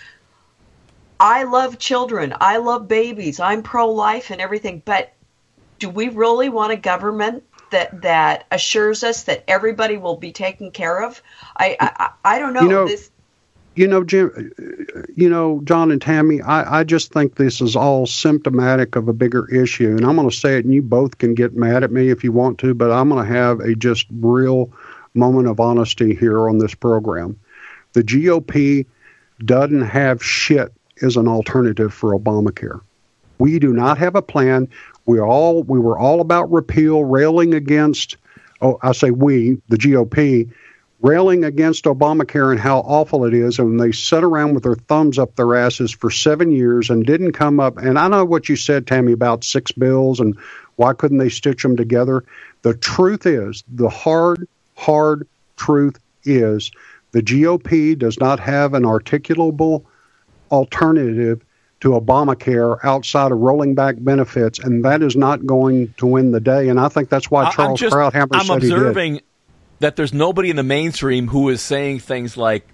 I love children. I love babies. I'm pro-life and everything. But do we really want a government that that assures us that everybody will be taken care of? I I, I don't know. You know, this. You know, Jim. You know, John and Tammy. I, I just think this is all symptomatic of a bigger issue, and I'm going to say it, and you both can get mad at me if you want to, but I'm going to have a just real moment of honesty here on this program. The G O P doesn't have shit as an alternative for Obamacare. We do not have a plan. We all we were all about repeal, railing against. Oh, I say we, the G O P. Railing against Obamacare and how awful it is, and they sat around with their thumbs up their asses for seven years and didn't come up. And I know what you said, Tammy, about six bills and why couldn't they stitch them together. The truth is, the hard, hard truth is, the G O P does not have an articulable alternative to Obamacare outside of rolling back benefits, and that is not going to win the day. And I think that's why Charles just, Krauthammer I'm said observing he did. That there's nobody in the mainstream who is saying things like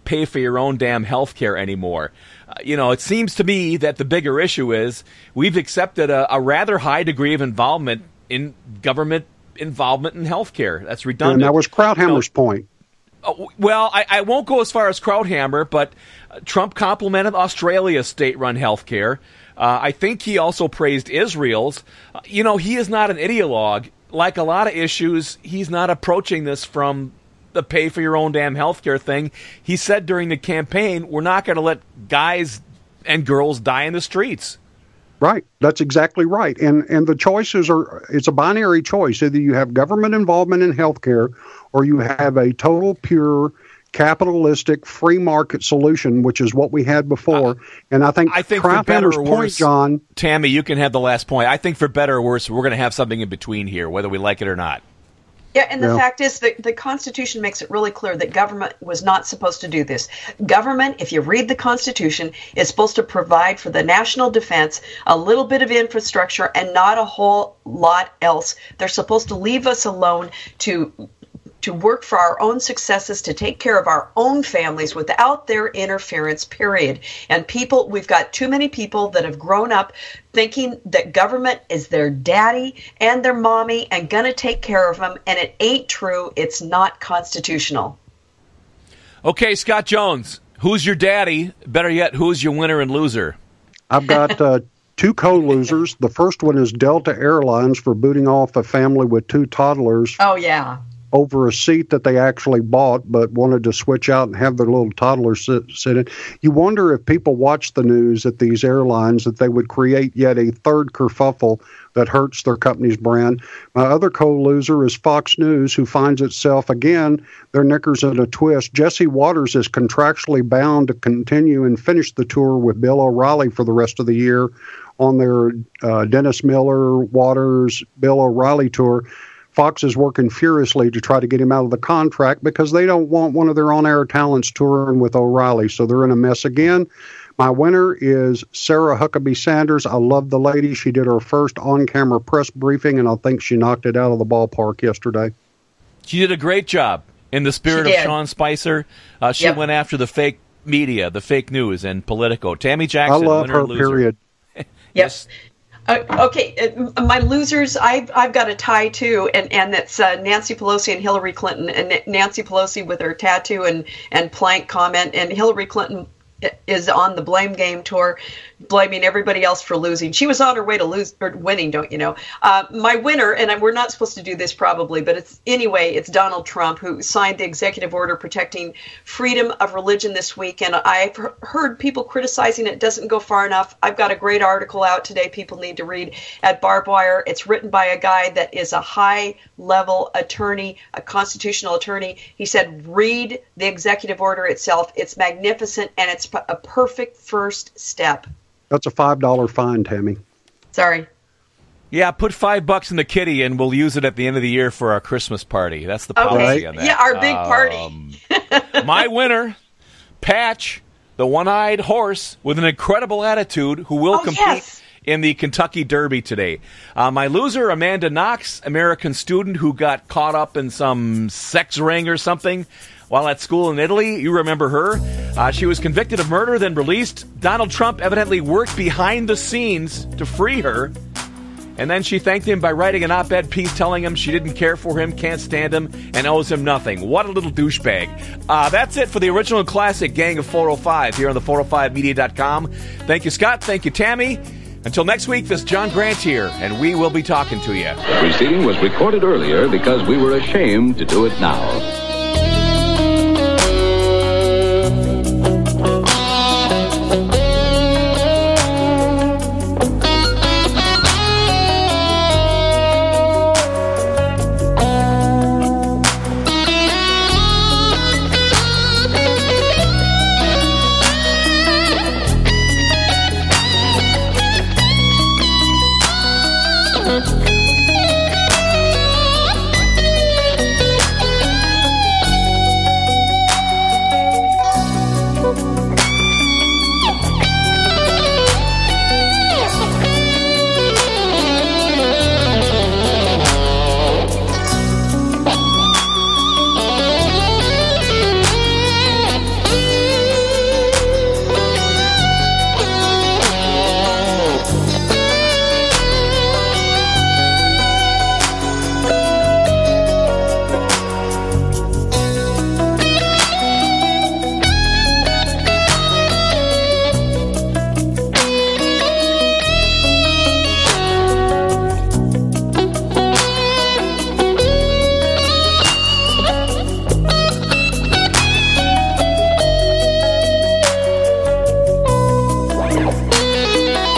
pay for your own damn health care anymore. Uh, you know, it seems to me that the bigger issue is we've accepted a, a rather high degree of involvement in government involvement in health care. That's redundant. And that was Krauthammer's you know, point. Uh, well, I, I won't go as far as Krauthammer, but uh, Trump complimented Australia's state-run health care. Uh, I think he also praised Israel's. Uh, you know, he is not an ideologue. Like a lot of issues, he's not approaching this from the pay for your own damn health care thing. He said during the campaign, we're not going to let guys and girls die in the streets. Right. That's exactly right. And and the choices are, it's a binary choice. Either you have government involvement in healthcare or you have a total pure capitalistic free market solution, which is what we had before. Uh, and I think, I think for better or point, worse, John. Tammy, you can have the last point. I think for better or worse, we're going to have something in between here, whether we like it or not. Yeah, and the yeah. fact is that the Constitution makes it really clear that government was not supposed to do this. Government, if you read the Constitution, is supposed to provide for the national defense a little bit of infrastructure and not a whole lot else. They're supposed to leave us alone to to work for our own successes, to take care of our own families without their interference, period. And people, we've got too many people that have grown up thinking that government is their daddy and their mommy and going to take care of them, and it ain't true. It's not constitutional. Okay, Scott Jones, who's your daddy? Better yet, who's your winner and loser? I've got uh, two co-losers. The first one is Delta Airlines for booting off a family with two toddlers. Oh, yeah. Over a seat that they actually bought but wanted to switch out and have their little toddler sit, sit in. You wonder if people watch the news at these airlines that they would create yet a third kerfuffle that hurts their company's brand. My other co-loser is Fox News, who finds itself, again, their knickers in a twist. Jesse Waters is contractually bound to continue and finish the tour with Bill O'Reilly for the rest of the year on their uh, Dennis Miller, Waters, Bill O'Reilly tour. Fox is working furiously to try to get him out of the contract because they don't want one of their on-air talents touring with O'Reilly, so they're in a mess again. My winner is Sarah Huckabee Sanders. I love the lady. She did her first on-camera press briefing, and I think she knocked it out of the ballpark yesterday. She did a great job. In the spirit of Sean Spicer, uh, she yep. went after the fake media, the fake news, and Politico. Tammy Jackson, I love winner her, and loser. period. Yes. Uh, okay, uh, my losers, I've, I've got a tie, too, and, and that's uh, Nancy Pelosi and Hillary Clinton. And Nancy Pelosi with her tattoo and, and plank comment, and Hillary Clinton is on the blame game tour, blaming everybody else for losing. She was on her way to lose or winning, don't you know? Uh, my winner, and we're not supposed to do this probably, but it's anyway, it's Donald Trump, who signed the executive order protecting freedom of religion this week. And I've heard people criticizing it doesn't go far enough. I've got a great article out today people need to read at Barbed Wire. It's written by a guy that is a high-level attorney, a constitutional attorney. He said, read the executive order itself. It's magnificent, and it's a perfect first step. That's a five dollar fine, Tammy. Sorry. Yeah, put five bucks in the kitty, and we'll use it at the end of the year for our Christmas party. That's the policy okay. on that. Yeah, our big party. Um, my winner, Patch, the one-eyed horse with an incredible attitude, who will oh, compete yes. in the Kentucky Derby today. Uh, my loser, Amanda Knox, American student who got caught up in some sex ring or something while at school in Italy. You remember her. Uh, she was convicted of murder, then released. Donald Trump evidently worked behind the scenes to free her. And then she thanked him by writing an op-ed piece telling him she didn't care for him, can't stand him, and owes him nothing. What a little douchebag. Uh, that's it for the original classic Gang of four oh five here on the four oh five media dot com. Thank you, Scott. Thank you, Tammy. Until next week, this is John Grant here, and we will be talking to you. The proceeding was recorded earlier because we were ashamed to do it now.